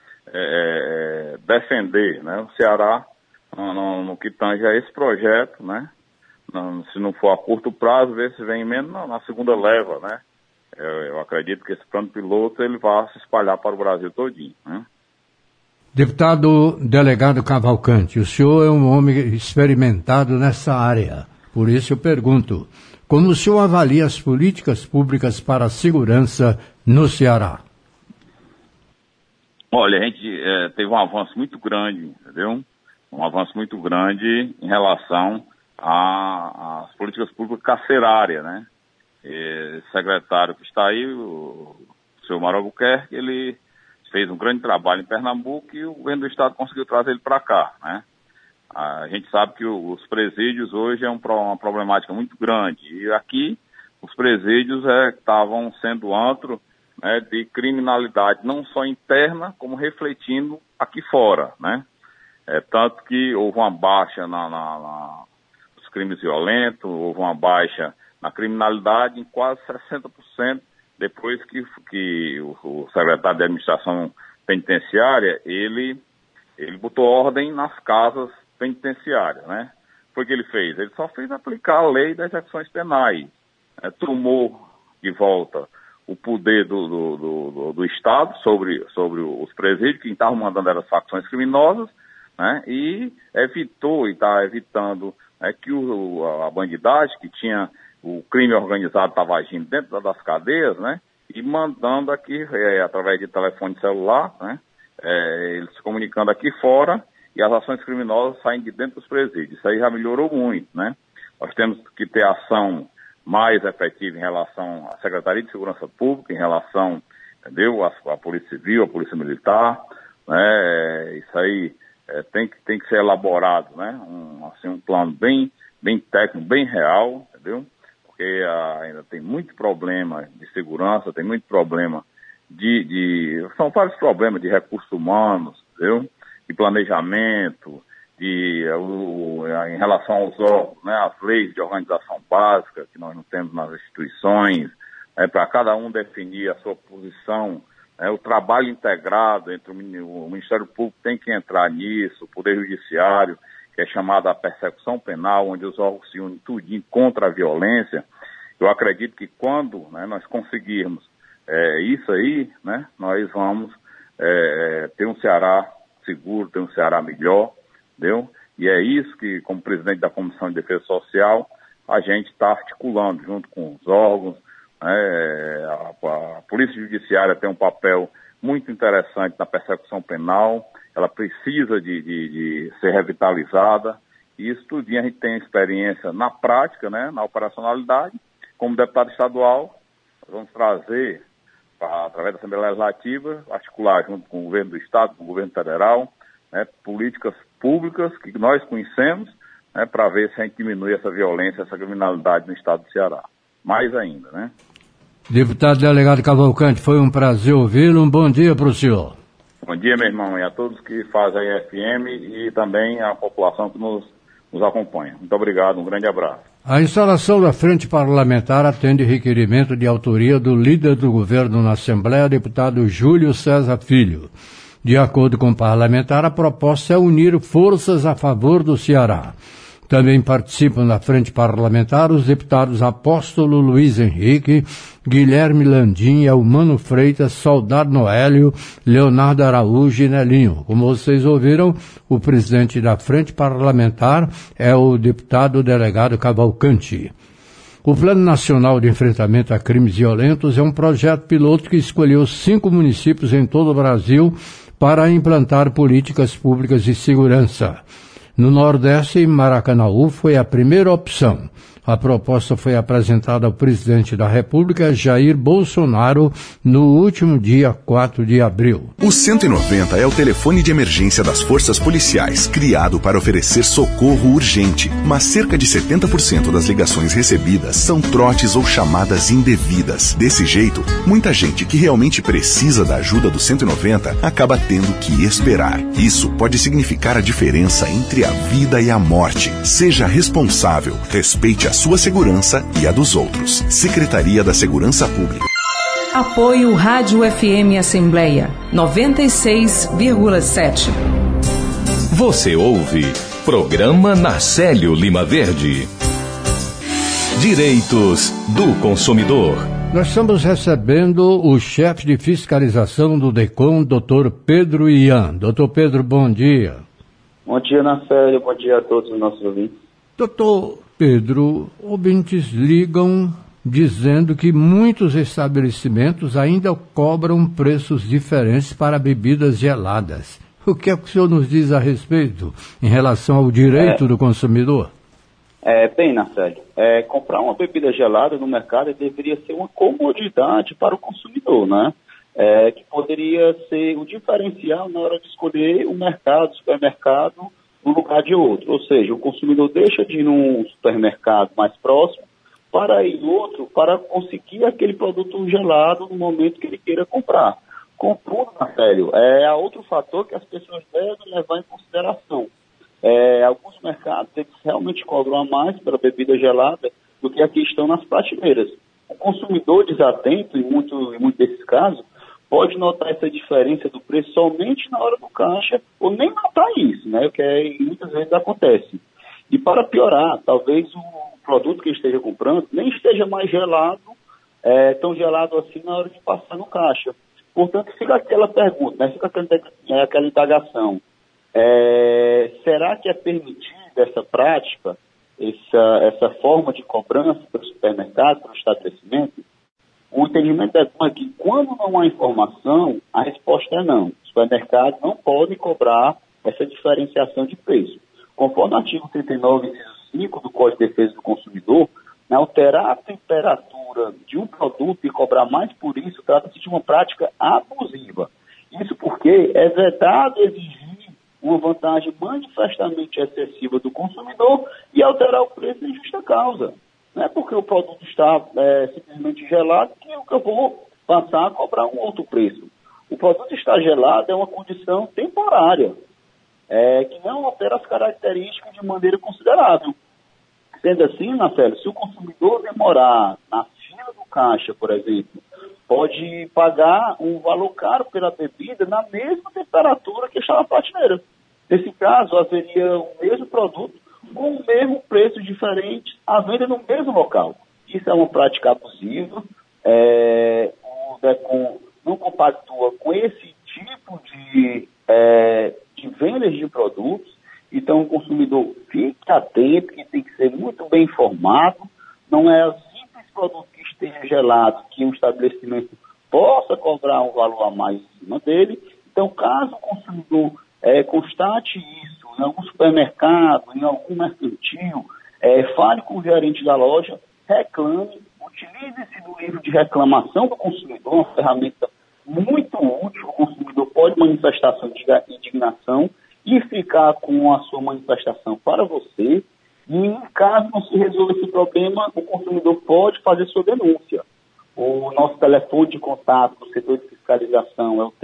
defender, né, o Ceará no que tange a esse projeto, né, se não for a curto prazo, ver se vem menos na segunda leva, né. Eu acredito que esse plano piloto ele vai se espalhar para o Brasil todinho, né? Deputado delegado Cavalcante, o senhor é um homem experimentado nessa área. Por isso eu pergunto, como o senhor avalia as políticas públicas para a segurança no Ceará? Olha, a gente teve um avanço muito grande, entendeu? Um avanço muito grande em relação às políticas públicas carcerárias, né? O secretário que está aí, o senhor Mário Albuquerque, ele fez um grande trabalho em Pernambuco e o governo do estado conseguiu trazer ele para cá, né? A gente sabe que os presídios hoje é uma problemática muito grande, e aqui os presídios estavam sendo antro, né, de criminalidade não só interna, como refletindo aqui fora, né? Tanto que houve uma baixa nos crimes violentos, houve uma baixa na criminalidade em quase 60%, depois que o secretário de Administração Penitenciária, ele botou ordem nas casas penitenciárias, né? Foi o que ele fez? Ele só fez aplicar a lei das execuções penais, tomou de volta o poder do Estado sobre os presídios, que estavam mandando eram as facções criminosas, né? E evitou e está evitando que a bandidagem, que tinha o crime organizado, estava agindo dentro das cadeias, né? E mandando aqui, através de telefone celular, né? Eles se comunicando aqui fora, e as ações criminosas saem de dentro dos presídios. Isso aí já melhorou muito, né? Nós temos que ter ação mais efetiva em relação à Secretaria de Segurança Pública, em relação, entendeu? À Polícia Civil, à Polícia Militar, né? Isso aí tem que ser elaborado, né? Um plano bem técnico, bem real, entendeu? Porque ainda tem muito problema de segurança, tem muito problema são vários problemas de recursos humanos, entendeu? De planejamento, em relação aos órgãos, né, as leis de organização básica que nós não temos nas instituições, para cada um definir a sua posição, o trabalho integrado entre o Ministério Público tem que entrar nisso, o Poder Judiciário, que é chamada a persecução penal, onde os órgãos se unem tudinho contra a violência. Eu acredito que quando, né, nós conseguirmos isso aí, né, nós vamos ter um Ceará seguro, ter um Ceará melhor, entendeu? E é isso que, como presidente da Comissão de Defesa Social, a gente está articulando junto com os órgãos. A Polícia Judiciária tem um papel muito interessante na persecução penal, ela precisa de ser revitalizada, e isso tudo a gente tem experiência na prática, né, na operacionalidade. Como deputado estadual, nós vamos trazer, através da Assembleia Legislativa, articular junto com o governo do Estado, com o governo federal, né, políticas públicas que nós conhecemos, né, para ver se a gente diminui essa violência, essa criminalidade no estado do Ceará. Mais ainda, né? Deputado delegado Cavalcante, foi um prazer ouvi-lo. Um bom dia para o senhor. Bom dia, meu irmão, e a todos que fazem a FM e também a população que nos acompanha. Muito obrigado, um grande abraço. A instalação da Frente Parlamentar atende requerimento de autoria do líder do governo na Assembleia, deputado Júlio César Filho. De acordo com o parlamentar, a proposta é unir forças a favor do Ceará. Também participam da Frente Parlamentar os deputados Apóstolo Luiz Henrique, Guilherme Landim, Elmano Freitas, Soldado Noélio, Leonardo Araújo e Nelinho. Como vocês ouviram, o presidente da Frente Parlamentar é o deputado delegado Cavalcante. O Plano Nacional de Enfrentamento a Crimes Violentos é um projeto piloto que escolheu 5 municípios em todo o Brasil para implantar políticas públicas de segurança. No Nordeste, Maracanaú foi a primeira opção. A proposta foi apresentada ao presidente da República, Jair Bolsonaro, no último dia 4 de abril. O 190 é o telefone de emergência das forças policiais, criado para oferecer socorro urgente. Mas cerca de 70% das ligações recebidas são trotes ou chamadas indevidas. Desse jeito, muita gente que realmente precisa da ajuda do 190 acaba tendo que esperar. Isso pode significar a diferença entre a vida e a morte. Seja responsável, respeite a sua segurança e a dos outros. Secretaria da Segurança Pública. Apoio Rádio FM Assembleia 96,7. Você ouve Programa Narcélio Lima Verde. Direitos do consumidor. Nós estamos recebendo o chefe de fiscalização do DECOM, Dr. Pedro Ian. Dr. Pedro, bom dia. Bom dia, Narcélio. Bom dia a todos os nossos ouvintes. Doutor Pedro, ouvintes ligam dizendo que muitos estabelecimentos ainda cobram preços diferentes para bebidas geladas. O que é que o senhor nos diz a respeito em relação ao direito do consumidor? Bem, Narcélio, comprar uma bebida gelada no mercado deveria ser uma comodidade para o consumidor, né? Que poderia ser o diferencial na hora de escolher o mercado, o supermercado, um lugar de outro, ou seja, o consumidor deixa de ir num supermercado mais próximo para ir em outro, para conseguir aquele produto gelado no momento que ele queira comprar. Contudo, Marcelo, há outro fator que as pessoas devem levar em consideração. Alguns mercados eles realmente cobram a mais pela bebida gelada do que aqui estão nas prateleiras. O consumidor desatento, em muito desses casos, pode notar essa diferença do preço somente na hora do caixa, ou nem notar isso, né? O que muitas vezes acontece. E para piorar, talvez o produto que esteja comprando nem esteja mais gelado, tão gelado assim na hora de passar no caixa. Portanto, fica aquela pergunta, né? Fica aquela indagação. Será que é permitida essa prática, essa forma de cobrança para o supermercado, para o estabelecimento? O entendimento é que quando não há informação, a resposta é não. Os supermercados não podem cobrar essa diferenciação de preço. Conforme o artigo 39, inciso 5 do Código de Defesa do Consumidor, alterar a temperatura de um produto e cobrar mais por isso trata-se de uma prática abusiva. Isso porque é vedado exigir uma vantagem manifestamente excessiva do consumidor e alterar o preço em justa causa. Não é porque o produto está simplesmente gelado que eu vou passar a cobrar um outro preço. O produto está gelado é uma condição temporária, que não altera as características de maneira considerável. Sendo assim, Marcelo, se o consumidor demorar na fila do caixa, por exemplo, pode pagar um valor caro pela bebida na mesma temperatura que está na prateleira. Nesse caso, haveria o mesmo produto com o mesmo preço diferente à venda no mesmo local. Isso é uma prática abusiva. não compactua com esse tipo de vendas de produtos. Então, o consumidor fique atento, que tem que ser muito bem informado. Não é o simples produto que esteja gelado que um estabelecimento possa cobrar um valor a mais em cima dele. Então, caso o consumidor constate isso em algum supermercado, em algum mercantil, fale com o gerente da loja, reclame, utilize-se do livro de reclamação do consumidor, uma ferramenta muito útil. O consumidor pode manifestar sua indignação e ficar com a sua manifestação para você. E caso não se resolva esse problema, o consumidor pode fazer sua denúncia. O nosso telefone de contato do setor de fiscalização é o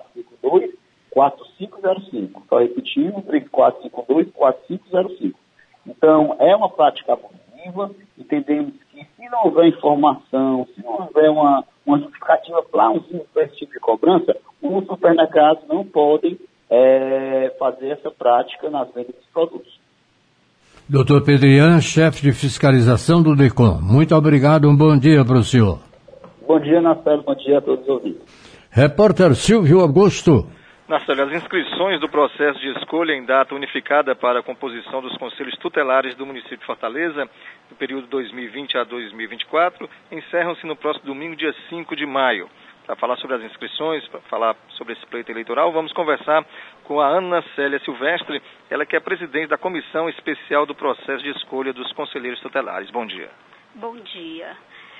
3452-4505. Só repetindo, 3452-4505. Então, é uma prática abusiva. Entendemos que se não houver informação, se não houver uma justificativa plausível para esse tipo de cobrança, os supermercados não podem fazer essa prática nas vendas dos produtos. Doutor Pedrian, chefe de fiscalização do DECOM. Muito obrigado, um bom dia para o senhor. Bom dia, Nacélio, bom dia a todos os ouvintes. Repórter Silvio Augusto. Nacélio, as inscrições do processo de escolha em data unificada para a composição dos conselhos tutelares do município de Fortaleza, no período 2020 a 2024, encerram-se no próximo domingo, dia 5 de maio. Para falar sobre as inscrições, para falar sobre esse pleito eleitoral, vamos conversar com a Ana Célia Silvestre, ela que é presidente da Comissão Especial do Processo de Escolha dos Conselheiros Tutelares. Bom dia. Bom dia.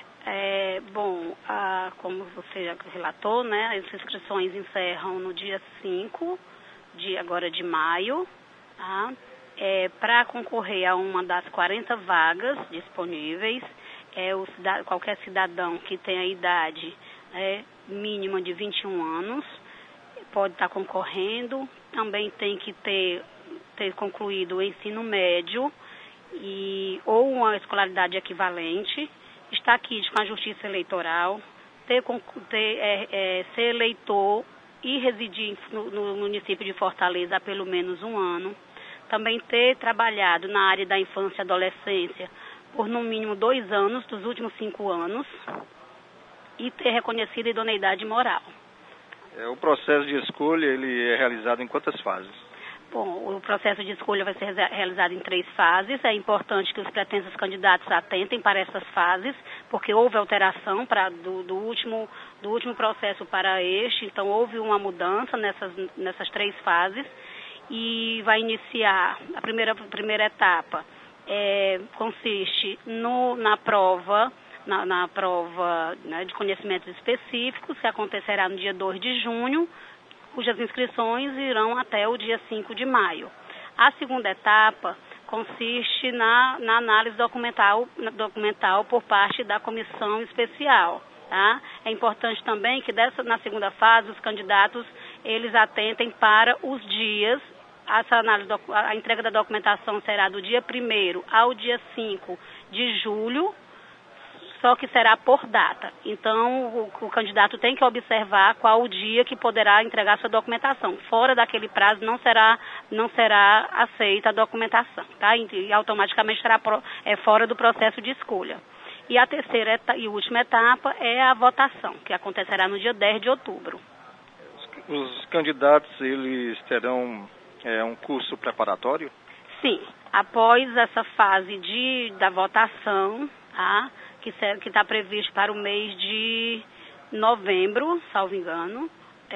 Como você já relatou, né, as inscrições encerram no dia 5 de maio, tá? Para concorrer a uma das 40 vagas disponíveis, qualquer cidadão que tenha idade mínima de 21 anos pode estar concorrendo. Também tem que ter concluído o ensino médio ou uma escolaridade equivalente, estar aqui com a Justiça Eleitoral, ser eleitor e residir no município de Fortaleza há pelo menos um ano. Também ter trabalhado na área da infância e adolescência por no mínimo 2 anos dos últimos 5 anos e ter reconhecido a idoneidade moral. O processo de escolha ele é realizado em quantas fases? Bom, o processo de escolha vai ser realizado em 3 fases. É importante que os pretensos candidatos atentem para essas fases, porque houve alteração do último processo para este, então houve uma mudança nessas 3 fases e vai iniciar a primeira etapa. Consiste na prova de conhecimentos específicos, que acontecerá no dia 2 de junho, cujas inscrições irão até o dia 5 de maio. A segunda etapa consiste na análise documental por parte da comissão especial. Tá? É importante também que na segunda fase os candidatos eles atentem para os dias. A entrega da documentação será do dia 1º ao dia 5 de julho, só que será por data. Então, o candidato tem que observar qual o dia que poderá entregar sua documentação. Fora daquele prazo, não será aceita a documentação, tá? E automaticamente estará fora do processo de escolha. E a terceira e última etapa é a votação, que acontecerá no dia 10 de outubro. Os candidatos, eles terão um curso preparatório? Sim. Após essa fase da votação, tá? Que está previsto para o mês de novembro, salvo engano,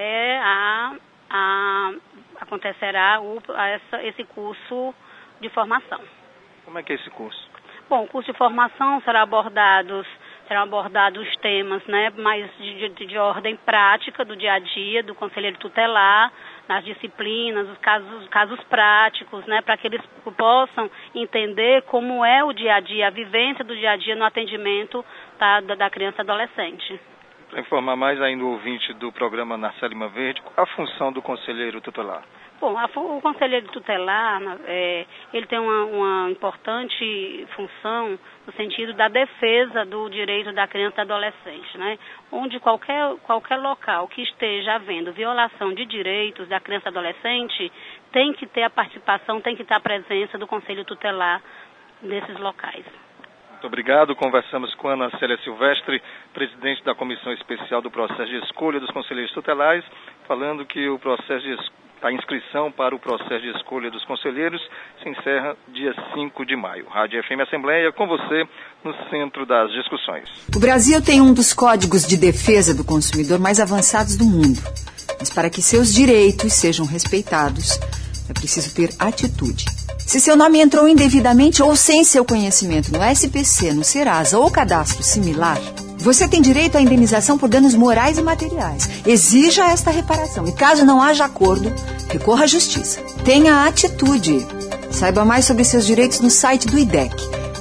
acontecerá esse curso de formação. Como é que é esse curso? Bom, o curso de formação serão abordados temas, né, mais de ordem prática do dia a dia do conselheiro tutelar, nas disciplinas, os casos práticos, né, para que eles possam entender como é o dia a dia, a vivência do dia a dia no atendimento da criança e adolescente. Para informar mais ainda o ouvinte do programa Narcélio Lima Verde, qual a função do conselheiro tutelar? Bom, o conselheiro tutelar, ele tem uma importante função no sentido da defesa do direito da criança e adolescente, né? Onde qualquer local que esteja havendo violação de direitos da criança e adolescente, tem que ter a participação, tem que ter a presença do conselho tutelar nesses locais. Muito obrigado. Conversamos com Ana Célia Silvestre, presidente da Comissão Especial do Processo de Escolha dos Conselheiros Tutelares, falando que a inscrição para o processo de escolha dos conselheiros se encerra dia 5 de maio. Rádio FM Assembleia, com você, no centro das discussões. O Brasil tem um dos códigos de defesa do consumidor mais avançados do mundo. Mas para que seus direitos sejam respeitados, é preciso ter atitude. Se seu nome entrou indevidamente ou sem seu conhecimento no SPC, no Serasa ou cadastro similar, você tem direito à indenização por danos morais e materiais. Exija esta reparação e, caso não haja acordo, recorra à justiça. Tenha atitude. Saiba mais sobre seus direitos no site do IDEC,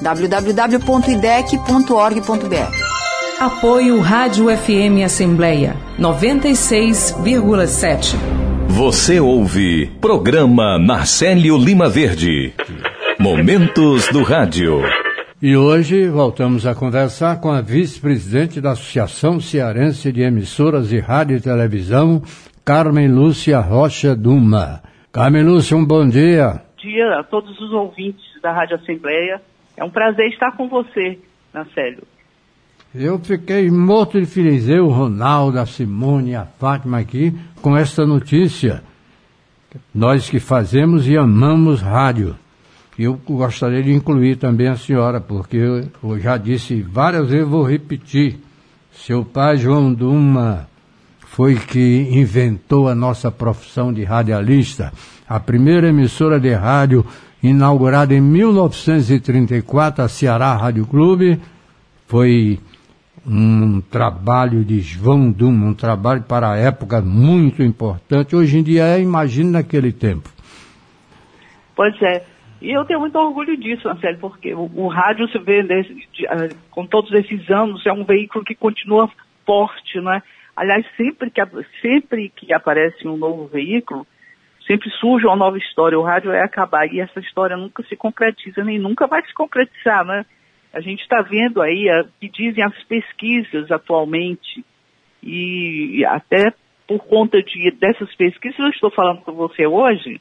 www.idec.org.br. Apoio Rádio FM Assembleia 96,7. Você ouve Programa Narcélio Lima Verde. Momentos do Rádio. E hoje voltamos a conversar com a vice-presidente da Associação Cearense de Emissoras de Rádio e Televisão, Carmen Lúcia Rocha Duma. Carmen Lúcia, um bom dia. Bom dia a todos os ouvintes da Rádio Assembleia. É um prazer estar com você, Narcélio. Eu fiquei morto de feliz, eu, o Ronaldo, a Simone, a Fátima aqui, com esta notícia. Nós que fazemos e amamos rádio. Eu gostaria de incluir também a senhora, porque eu já disse várias vezes, vou repetir. Seu pai, João Duma, foi que inventou a nossa profissão de radialista. A primeira emissora de rádio, inaugurada em 1934, a Ceará Rádio Clube, foi um trabalho de João Duma, um trabalho para a época muito importante. Hoje em dia imagine naquele tempo. Pois é. E eu tenho muito orgulho disso, Marcelo, porque o rádio, se vê, com todos esses anos, é um veículo que continua forte, né? Aliás, sempre que aparece um novo veículo, sempre surge uma nova história. O rádio vai acabar e essa história nunca se concretiza, nem nunca vai se concretizar, né? A gente está vendo aí o que dizem as pesquisas atualmente, e até por conta dessas pesquisas, eu estou falando com você hoje,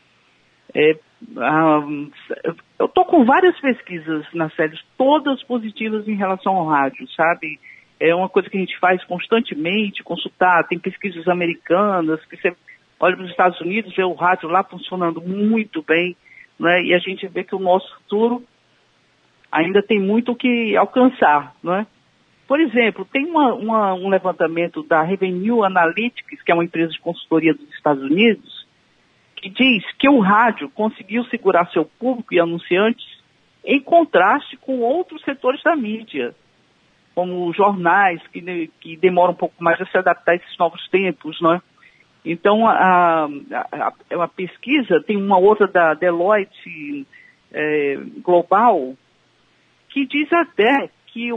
eu estou com várias pesquisas na série, todas positivas em relação ao rádio, sabe? É uma coisa que a gente faz constantemente, consultar, tem pesquisas americanas, que você olha para os Estados Unidos, vê o rádio lá funcionando muito bem, né? E a gente vê que o nosso futuro ainda tem muito o que alcançar, não é? Por exemplo, tem um levantamento da Revenue Analytics, que é uma empresa de consultoria dos Estados Unidos, que diz que o rádio conseguiu segurar seu público e anunciantes em contraste com outros setores da mídia, como jornais, que demoram um pouco mais a se adaptar a esses novos tempos, não é? Então, a pesquisa, tem uma outra da Deloitte Global, que diz até que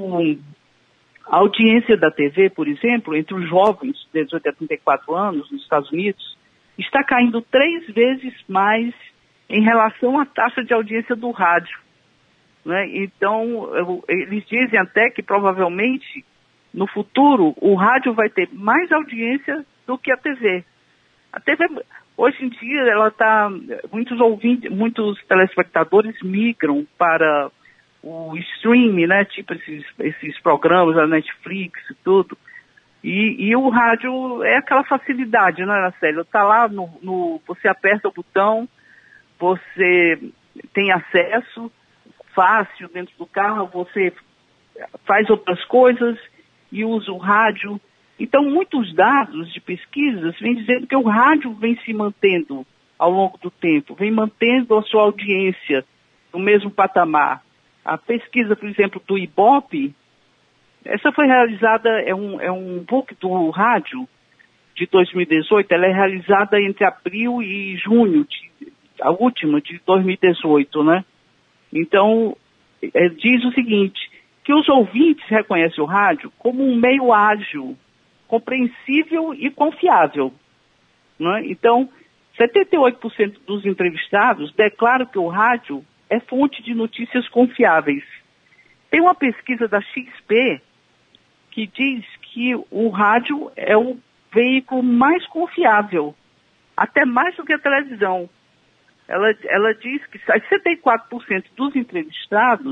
a audiência da TV, por exemplo, entre os jovens de 18 a 34 anos nos Estados Unidos, está caindo 3 vezes mais em relação à taxa de audiência do rádio, né? Então, eles dizem até que provavelmente, no futuro, o rádio vai ter mais audiência do que a TV. A TV, hoje em dia, ela está, muitos telespectadores migram para o streaming, né, tipo esses programas da Netflix e tudo, e o rádio é aquela facilidade, né, Narcélio? Tá lá, você aperta o botão, você tem acesso fácil dentro do carro, você faz outras coisas e usa o rádio. Então, muitos dados de pesquisas vêm dizendo que o rádio vem se mantendo ao longo do tempo, vem mantendo a sua audiência no mesmo patamar. A pesquisa, por exemplo, do Ibope, essa foi realizada, é um book do rádio de 2018, ela é realizada entre abril e junho, a última de 2018, né? Então, diz o seguinte, que os ouvintes reconhecem o rádio como um meio ágil, compreensível e confiável, né? Então, 78% dos entrevistados declaram que o rádio é fonte de notícias confiáveis. Tem uma pesquisa da XP que diz que o rádio é o veículo mais confiável, até mais do que a televisão. Ela diz que 64% dos entrevistados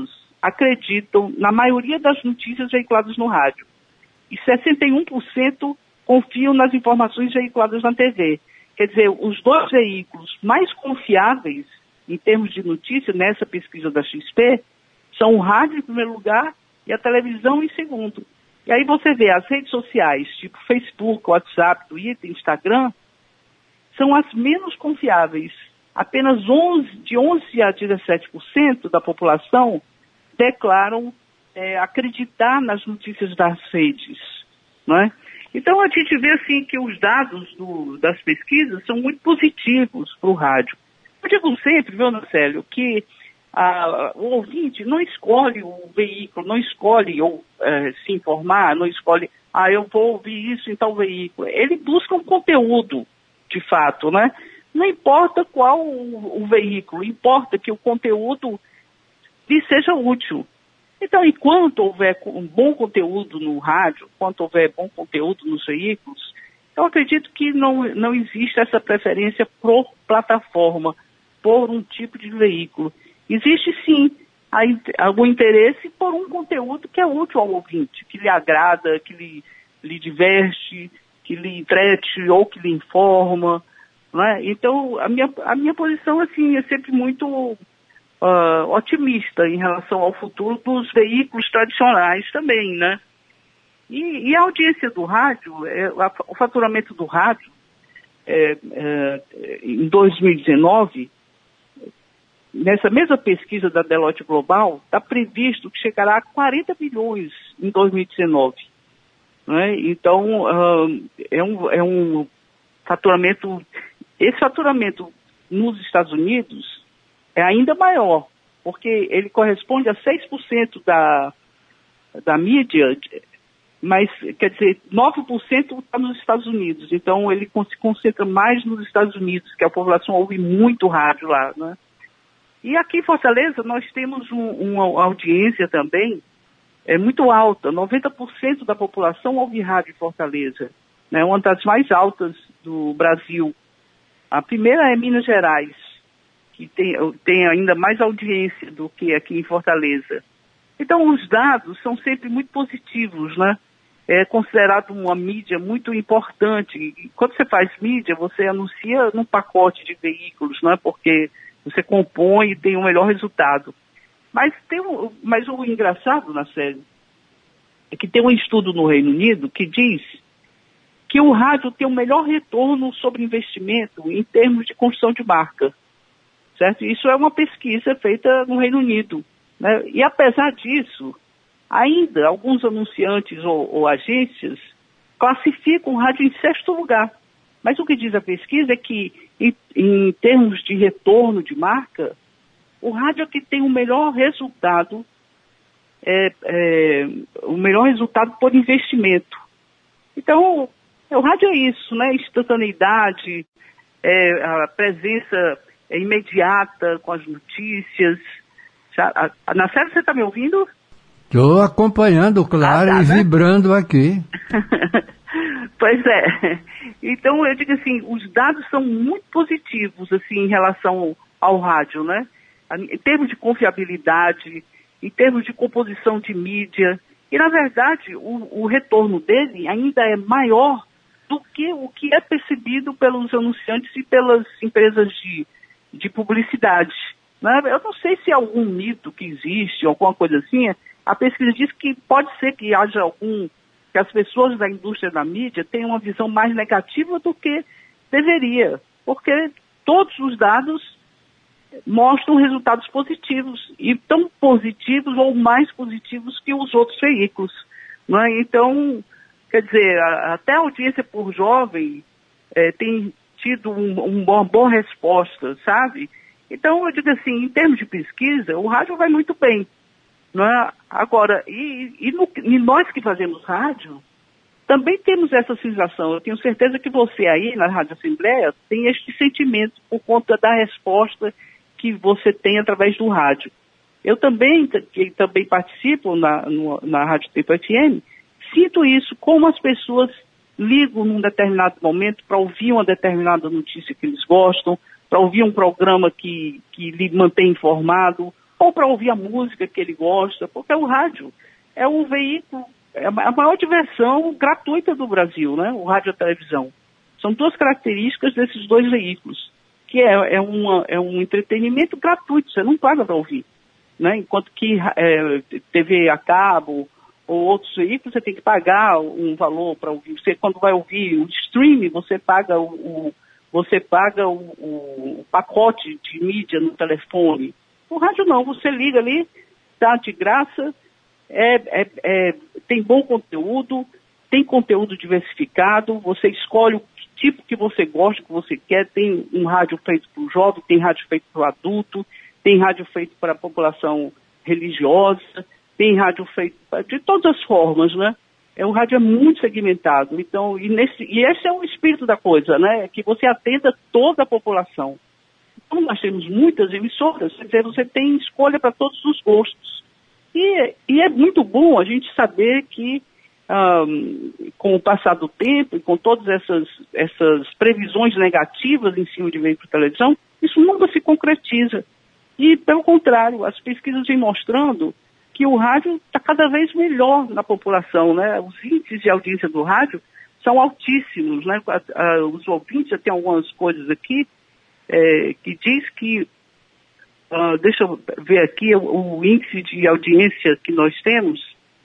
acreditam na maioria das notícias veiculadas no rádio. E 61% confiam nas informações veiculadas na TV. Quer dizer, os dois veículos mais confiáveis em termos de notícia nessa pesquisa da XP são o rádio em primeiro lugar e a televisão em segundo. E aí você vê as redes sociais, tipo Facebook, WhatsApp, Twitter, Instagram, são as menos confiáveis. Apenas de 11% a 17% da população declaram acreditar nas notícias das redes, não é? Então a gente vê assim que os dados das pesquisas são muito positivos para o rádio. Eu digo sempre, viu, Nacélio, que o ouvinte não escolhe o veículo, não escolhe se informar, não escolhe, eu vou ouvir isso em tal veículo. Ele busca um conteúdo, de fato, né? Não importa qual o veículo, importa que o conteúdo lhe seja útil. Então, enquanto houver um bom conteúdo no rádio, enquanto houver bom conteúdo nos veículos, eu acredito que não existe essa preferência por plataforma, por um tipo de veículo. Existe sim algum interesse por um conteúdo que é útil ao ouvinte, que lhe agrada, que lhe diverte, que lhe entrete ou que lhe informa, né? Então, a minha posição assim, é sempre muito otimista em relação ao futuro dos veículos tradicionais também, né? E a audiência do rádio, o faturamento do rádio, em 2019, nessa mesma pesquisa da Deloitte Global, está previsto que chegará a 40 bilhões em 2019. Né? Então, é um faturamento, esse faturamento nos Estados Unidos é ainda maior, porque ele corresponde a 6% da mídia, mas, quer dizer, 9% está nos Estados Unidos. Então, ele se concentra mais nos Estados Unidos, que a população ouve muito rádio lá, né? E aqui em Fortaleza, nós temos uma audiência também muito alta. 90% da população ouve rádio em Fortaleza, né? Uma das mais altas do Brasil. A primeira é Minas Gerais, que tem ainda mais audiência do que aqui em Fortaleza. Então, os dados são sempre muito positivos, né? É considerado uma mídia muito importante. E quando você faz mídia, você anuncia num pacote de veículos, né? Porque você compõe e tem um melhor resultado. Mas o engraçado, Nacélio, é que tem um estudo no Reino Unido que diz que o rádio tem o melhor retorno sobre investimento em termos de construção de marca. Certo? Isso é uma pesquisa feita no Reino Unido, né? E apesar disso, ainda alguns anunciantes ou agências classificam o rádio em sexto lugar. Mas o que diz a pesquisa é que, em termos de retorno de marca, o rádio é que tem o melhor resultado, o melhor resultado por investimento. Então, o rádio é isso, né? Instantaneidade, a presença imediata com as notícias. Nacélio, você está me ouvindo? Estou acompanhando, claro, e vibrando aqui. Pois é. Então, eu digo assim, os dados são muito positivos, assim, em relação ao rádio, né? Em termos de confiabilidade, em termos de composição de mídia. E, na verdade, o retorno dele ainda é maior do que o que é percebido pelos anunciantes e pelas empresas de publicidade. Né? Eu não sei se é algum mito que existe, alguma coisa assim. A pesquisa diz que pode ser que haja que as pessoas da indústria da mídia tenham uma visão mais negativa do que deveria, porque todos os dados mostram resultados positivos, e tão positivos ou mais positivos que os outros veículos. Né? Então, quer dizer, até a audiência por jovem tem tido uma boa resposta, sabe? Então, eu digo assim, em termos de pesquisa, o rádio vai muito bem. Né? Agora, e nós que fazemos rádio, também temos essa sensação. Eu tenho certeza que você aí, na Rádio Assembleia, tem este sentimento por conta da resposta que você tem através do rádio. Eu também, que também participo na Rádio Tempo FM, sinto isso, como as pessoas ligam num determinado momento para ouvir uma determinada notícia que eles gostam, para ouvir um programa que lhe mantém informado, ou para ouvir a música que ele gosta, porque o rádio é um veículo, é a maior diversão gratuita do Brasil, né? O rádio e a televisão. São duas características desses dois veículos, que é um entretenimento gratuito, você não paga para ouvir, né? Enquanto que TV a cabo ou outros veículos, você tem que pagar um valor para ouvir. Você, quando vai ouvir o streaming, você paga o pacote de mídia no telefone. O rádio não, você liga ali, está de graça, tem bom conteúdo, tem conteúdo diversificado, você escolhe o tipo que você gosta, que você quer. Tem um rádio feito para o jovem, tem rádio feito para o adulto, tem rádio feito para a população religiosa, tem rádio feito de todas as formas, né? O rádio é muito segmentado. Então, e esse é o espírito da coisa, né? Que você atenda toda a população. Então, nós temos muitas emissoras, quer dizer, você tem escolha para todos os gostos. E é muito bom a gente saber que, com o passar do tempo e com todas essas previsões negativas em cima de veículo de televisão, isso nunca se concretiza. E, pelo contrário, as pesquisas vêm mostrando que o rádio está cada vez melhor na população, né? Os índices de audiência do rádio são altíssimos, né? Os ouvintes, já tem algumas coisas aqui, que diz que, deixa eu ver aqui o índice de audiência que nós temos,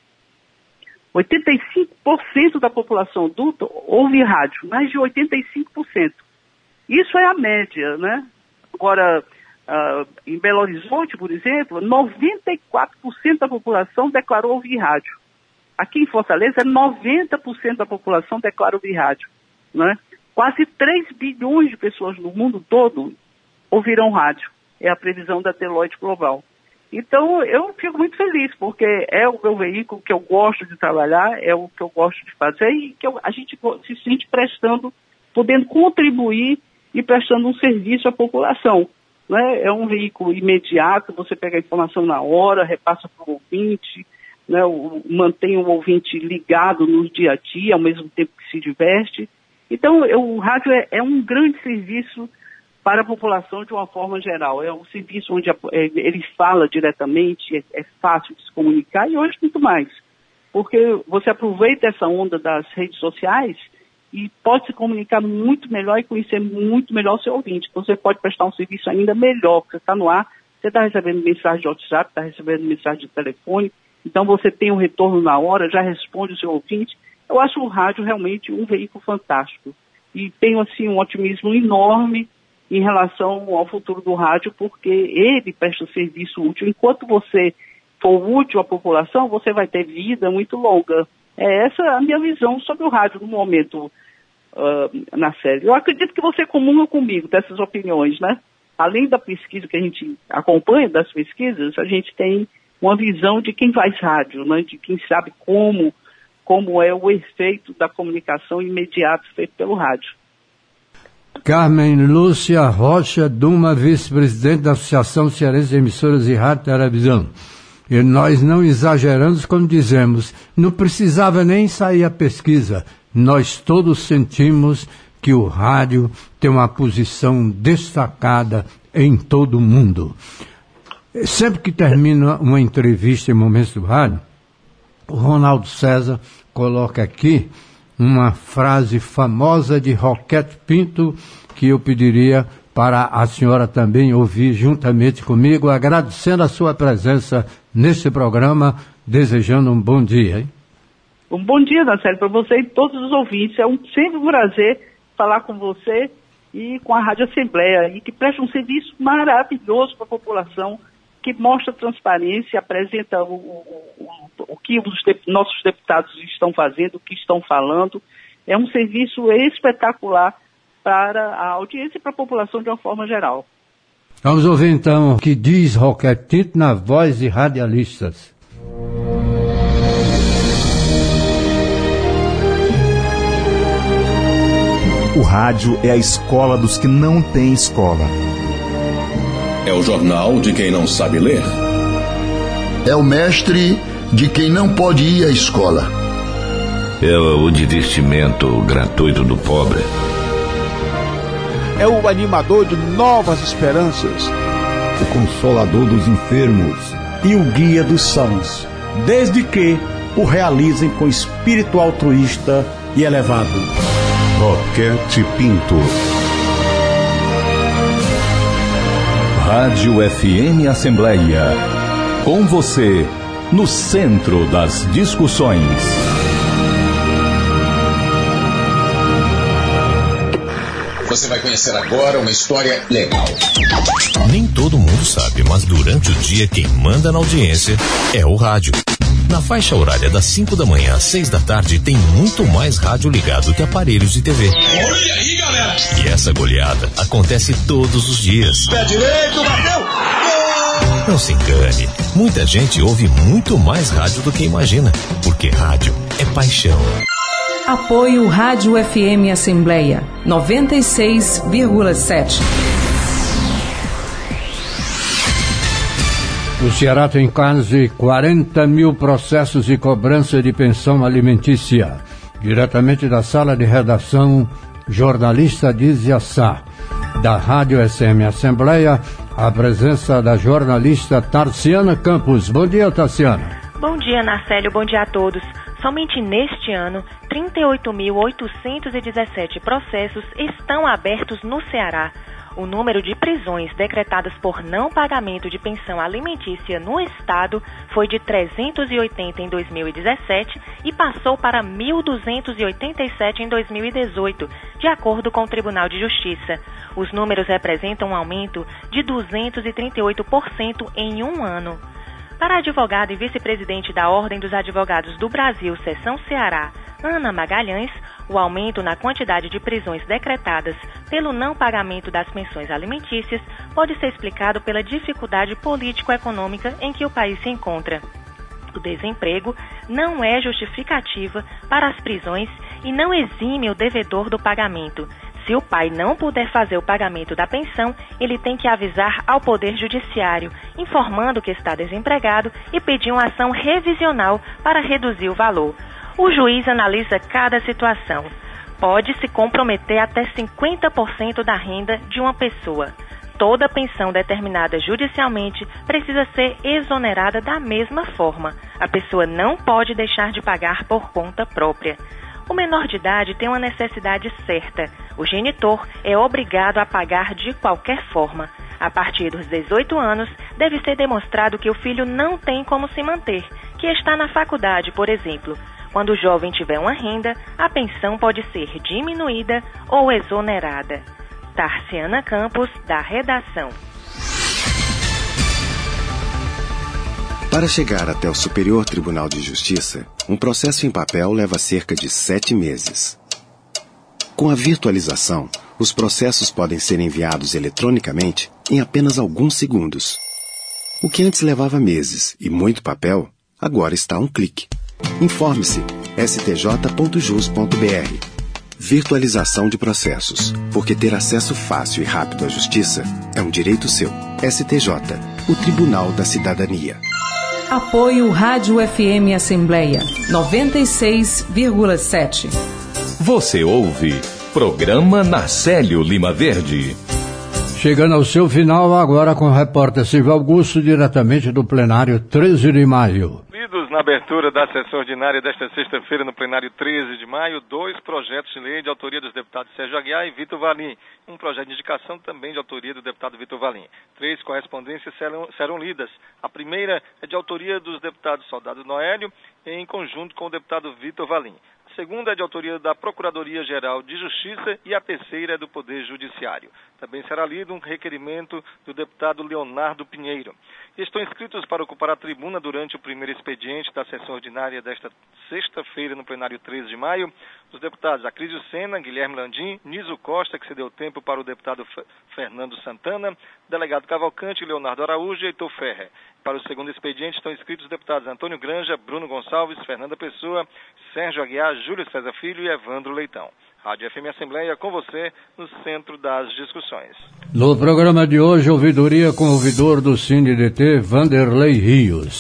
85% da população adulta ouve rádio, mais de 85%. Isso é a média, né? Agora, em Belo Horizonte, por exemplo, 94% da população declarou ouvir rádio. Aqui em Fortaleza, 90% da população declara ouvir rádio, né? Quase 3 bilhões de pessoas no mundo todo ouvirão rádio. É a previsão da Deloitte Global. Então, eu fico muito feliz, porque é o meu veículo que eu gosto de trabalhar, é o que eu gosto de fazer e que a gente se sente podendo contribuir e prestando um serviço à população. Né? É um veículo imediato, você pega a informação na hora, repassa para o ouvinte, né? Mantém o ouvinte ligado no dia a dia, ao mesmo tempo que se diverte. Então, o rádio é um grande serviço para a população de uma forma geral. É um serviço onde ele fala diretamente, é fácil de se comunicar e hoje muito mais. Porque você aproveita essa onda das redes sociais e pode se comunicar muito melhor e conhecer muito melhor o seu ouvinte. Então, você pode prestar um serviço ainda melhor, porque você está no ar, você está recebendo mensagem de WhatsApp, está recebendo mensagem de telefone, então você tem um retorno na hora, já responde o seu ouvinte. Eu acho o rádio realmente um veículo fantástico. E tenho, assim, um otimismo enorme em relação ao futuro do rádio, porque ele presta serviço útil. Enquanto você for útil à população, você vai ter vida muito longa. Essa a minha visão sobre o rádio no momento, na série. Eu acredito que você comunga comigo dessas opiniões, né? Além da pesquisa que a gente acompanha, das pesquisas, a gente tem uma visão de quem faz rádio, né? De quem sabe como é o efeito da comunicação imediata feito pelo rádio. Carmen Lúcia Rocha Duma, vice-presidente da Associação Cearense de Emissoras de Rádio e Televisão. E nós não exageramos quando dizemos, não precisava nem sair a pesquisa. Nós todos sentimos que o rádio tem uma posição destacada em todo o mundo. Sempre que termina uma entrevista em Momentos do Rádio, o Ronaldo César coloca aqui uma frase famosa de Roquete Pinto, que eu pediria para a senhora também ouvir juntamente comigo, agradecendo a sua presença neste programa, desejando um bom dia. Hein? Um bom dia, Nacélio, para você e todos os ouvintes. É sempre um prazer falar com você e com a Rádio Assembleia, e que presta um serviço maravilhoso para a população, que mostra transparência, apresenta o que os nossos deputados estão fazendo, o que estão falando. É um serviço espetacular para a audiência e para a população de uma forma geral. Vamos ouvir então o que diz Roquete Pinto na voz de radialistas. O rádio é a escola dos que não têm escola. É o jornal de quem não sabe ler. É o mestre de quem não pode ir à escola. É o divertimento gratuito do pobre. É o animador de novas esperanças. o consolador dos enfermos e o guia dos sãos, desde que o realizem com espírito altruísta e elevado. Roquete Pinto. Rádio FM Assembleia. Com você, no centro das discussões. Você vai conhecer agora uma história legal. Nem todo mundo sabe, mas durante o dia quem manda na audiência é o rádio. Na faixa horária das 5 da manhã às 6 da tarde tem muito mais rádio ligado que aparelhos de TV. Olha aí, galera! E essa goleada acontece todos os dias. Pé direito, bateu! Não se engane, muita gente ouve muito mais rádio do que imagina, porque rádio é paixão. Apoio Rádio FM Assembleia 96,7. O Ceará tem quase 40 mil processos de cobrança de pensão alimentícia. Diretamente da sala de redação, jornalista Dizia Sá. Da Rádio FM Assembleia, a presença da jornalista Tarciana Campos. Bom dia, Tarciana. Bom dia, Narcélio. Bom dia a todos. Somente neste ano, 38.817 processos estão abertos no Ceará. O número de prisões decretadas por não pagamento de pensão alimentícia no Estado foi de 380 em 2017 e passou para 1.287 em 2018, de acordo com o Tribunal de Justiça. Os números representam um aumento de 238% em um ano. Para a advogada e vice-presidente da Ordem dos Advogados do Brasil, Seção Ceará, Ana Magalhães, o aumento na quantidade de prisões decretadas pelo não pagamento das pensões alimentícias pode ser explicado pela dificuldade político-econômica em que o país se encontra. O desemprego não é justificativa para as prisões e não exime o devedor do pagamento. Se o pai não puder fazer o pagamento da pensão, ele tem que avisar ao Poder Judiciário, informando que está desempregado e pedir uma ação revisional para reduzir o valor. O juiz analisa cada situação. Pode se comprometer até 50% da renda de uma pessoa. Toda pensão determinada judicialmente precisa ser exonerada da mesma forma. A pessoa não pode deixar de pagar por conta própria. O menor de idade tem uma necessidade certa. O genitor é obrigado a pagar de qualquer forma. A partir dos 18 anos, deve ser demonstrado que o filho não tem como se manter, que está na faculdade, por exemplo. Quando o jovem tiver uma renda, a pensão pode ser diminuída ou exonerada. Tarciana Campos, da redação. Para chegar até o Superior Tribunal de Justiça, um processo em papel leva cerca de 7 meses. Com a virtualização, os processos podem ser enviados eletronicamente em apenas alguns segundos. O que antes levava meses e muito papel, agora está a um clique. Informe-se stj.jus.br. Virtualização de processos, porque ter acesso fácil e rápido à justiça é um direito seu. STJ, o Tribunal da Cidadania. Apoio Rádio FM Assembleia 96,7. Você ouve Programa Narcélio Lima Verde. Chegando ao seu final agora com o repórter Silvio Augusto, diretamente do plenário 13 de maio. Na abertura da sessão ordinária desta sexta-feira, no plenário 13 de maio, 2 projetos de lei de autoria dos deputados Sérgio Aguiar e Vitor Valim. Um projeto de indicação também de autoria do deputado Vitor Valim. 3 correspondências serão lidas. A primeira é de autoria dos deputados Soldado Noélio, em conjunto com o deputado Vitor Valim. A segunda é de autoria da Procuradoria-Geral de Justiça e a terceira é do Poder Judiciário. Também será lido um requerimento do deputado Leonardo Pinheiro. Estão inscritos para ocupar a tribuna durante o primeiro expediente da sessão ordinária desta sexta-feira, no plenário 13 de maio, os deputados Acrísio Sena, Guilherme Landim, Niso Costa, que cedeu tempo para o deputado Fernando Santana, delegado Cavalcante, Leonardo Araújo e Heitor Ferrer. Para o segundo expediente estão inscritos os deputados Antônio Granja, Bruno Gonçalves, Fernanda Pessoa, Sérgio Aguiar, Júlio César Filho e Evandro Leitão. Rádio FM Assembleia com você no centro das discussões. No programa de hoje, ouvidoria com o ouvidor do CineDT, Vanderlei Rios.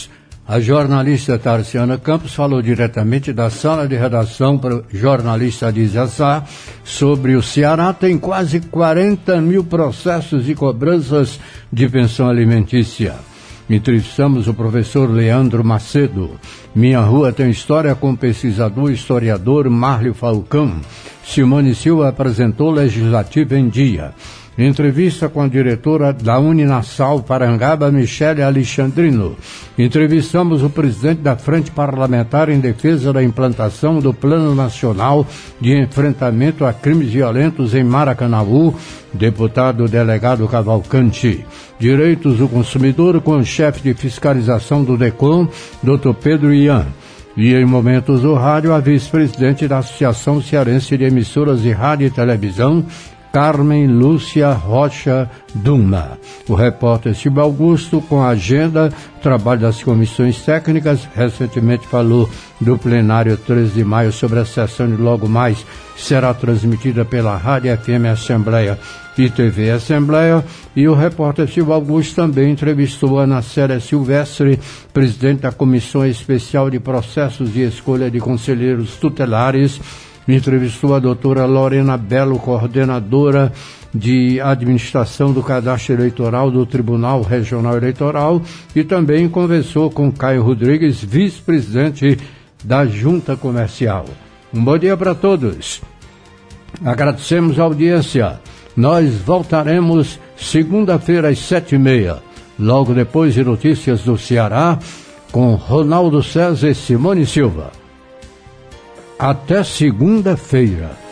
A jornalista Tarciana Campos falou diretamente da sala de redação para o jornalista Diz Assar sobre o Ceará. Tem quase 40 mil processos e cobranças de pensão alimentícia. Entrevistamos o professor Leandro Macedo. Minha Rua Tem História com o pesquisador e historiador Márlio Falcão. Simone Silva apresentou Legislativo em Dia. Entrevista com a diretora da Uninasal Parangaba, Michele Alexandrino. Entrevistamos o presidente da Frente Parlamentar em defesa da implantação do Plano Nacional de Enfrentamento a Crimes Violentos em Maracanaú, deputado delegado Cavalcante. Direitos do Consumidor com o chefe de fiscalização do DECOM, Dr. Pedro Ian. E em Momentos do Rádio, a vice-presidente da Associação Cearense de Emissoras de Rádio e Televisão, Carmen Lúcia Rocha Duma. O repórter Silvio Augusto com a agenda, trabalho das comissões técnicas, recentemente falou do plenário 13 de maio sobre a sessão de logo mais será transmitida pela Rádio FM Assembleia e TV Assembleia. E o repórter Silvio Augusto também entrevistou a Ana Célia Silvestre, presidente da Comissão Especial de Processos de Escolha de Conselheiros Tutelares. Entrevistou a doutora Lorena Belo, coordenadora de administração do cadastro eleitoral do Tribunal Regional Eleitoral, e também conversou com Caio Rodrigues, vice-presidente da Junta Comercial. Um bom dia para todos. Agradecemos a audiência. Nós voltaremos segunda-feira às 7h30, logo depois de notícias do Ceará, com Ronaldo César e Simone Silva. Até segunda-feira.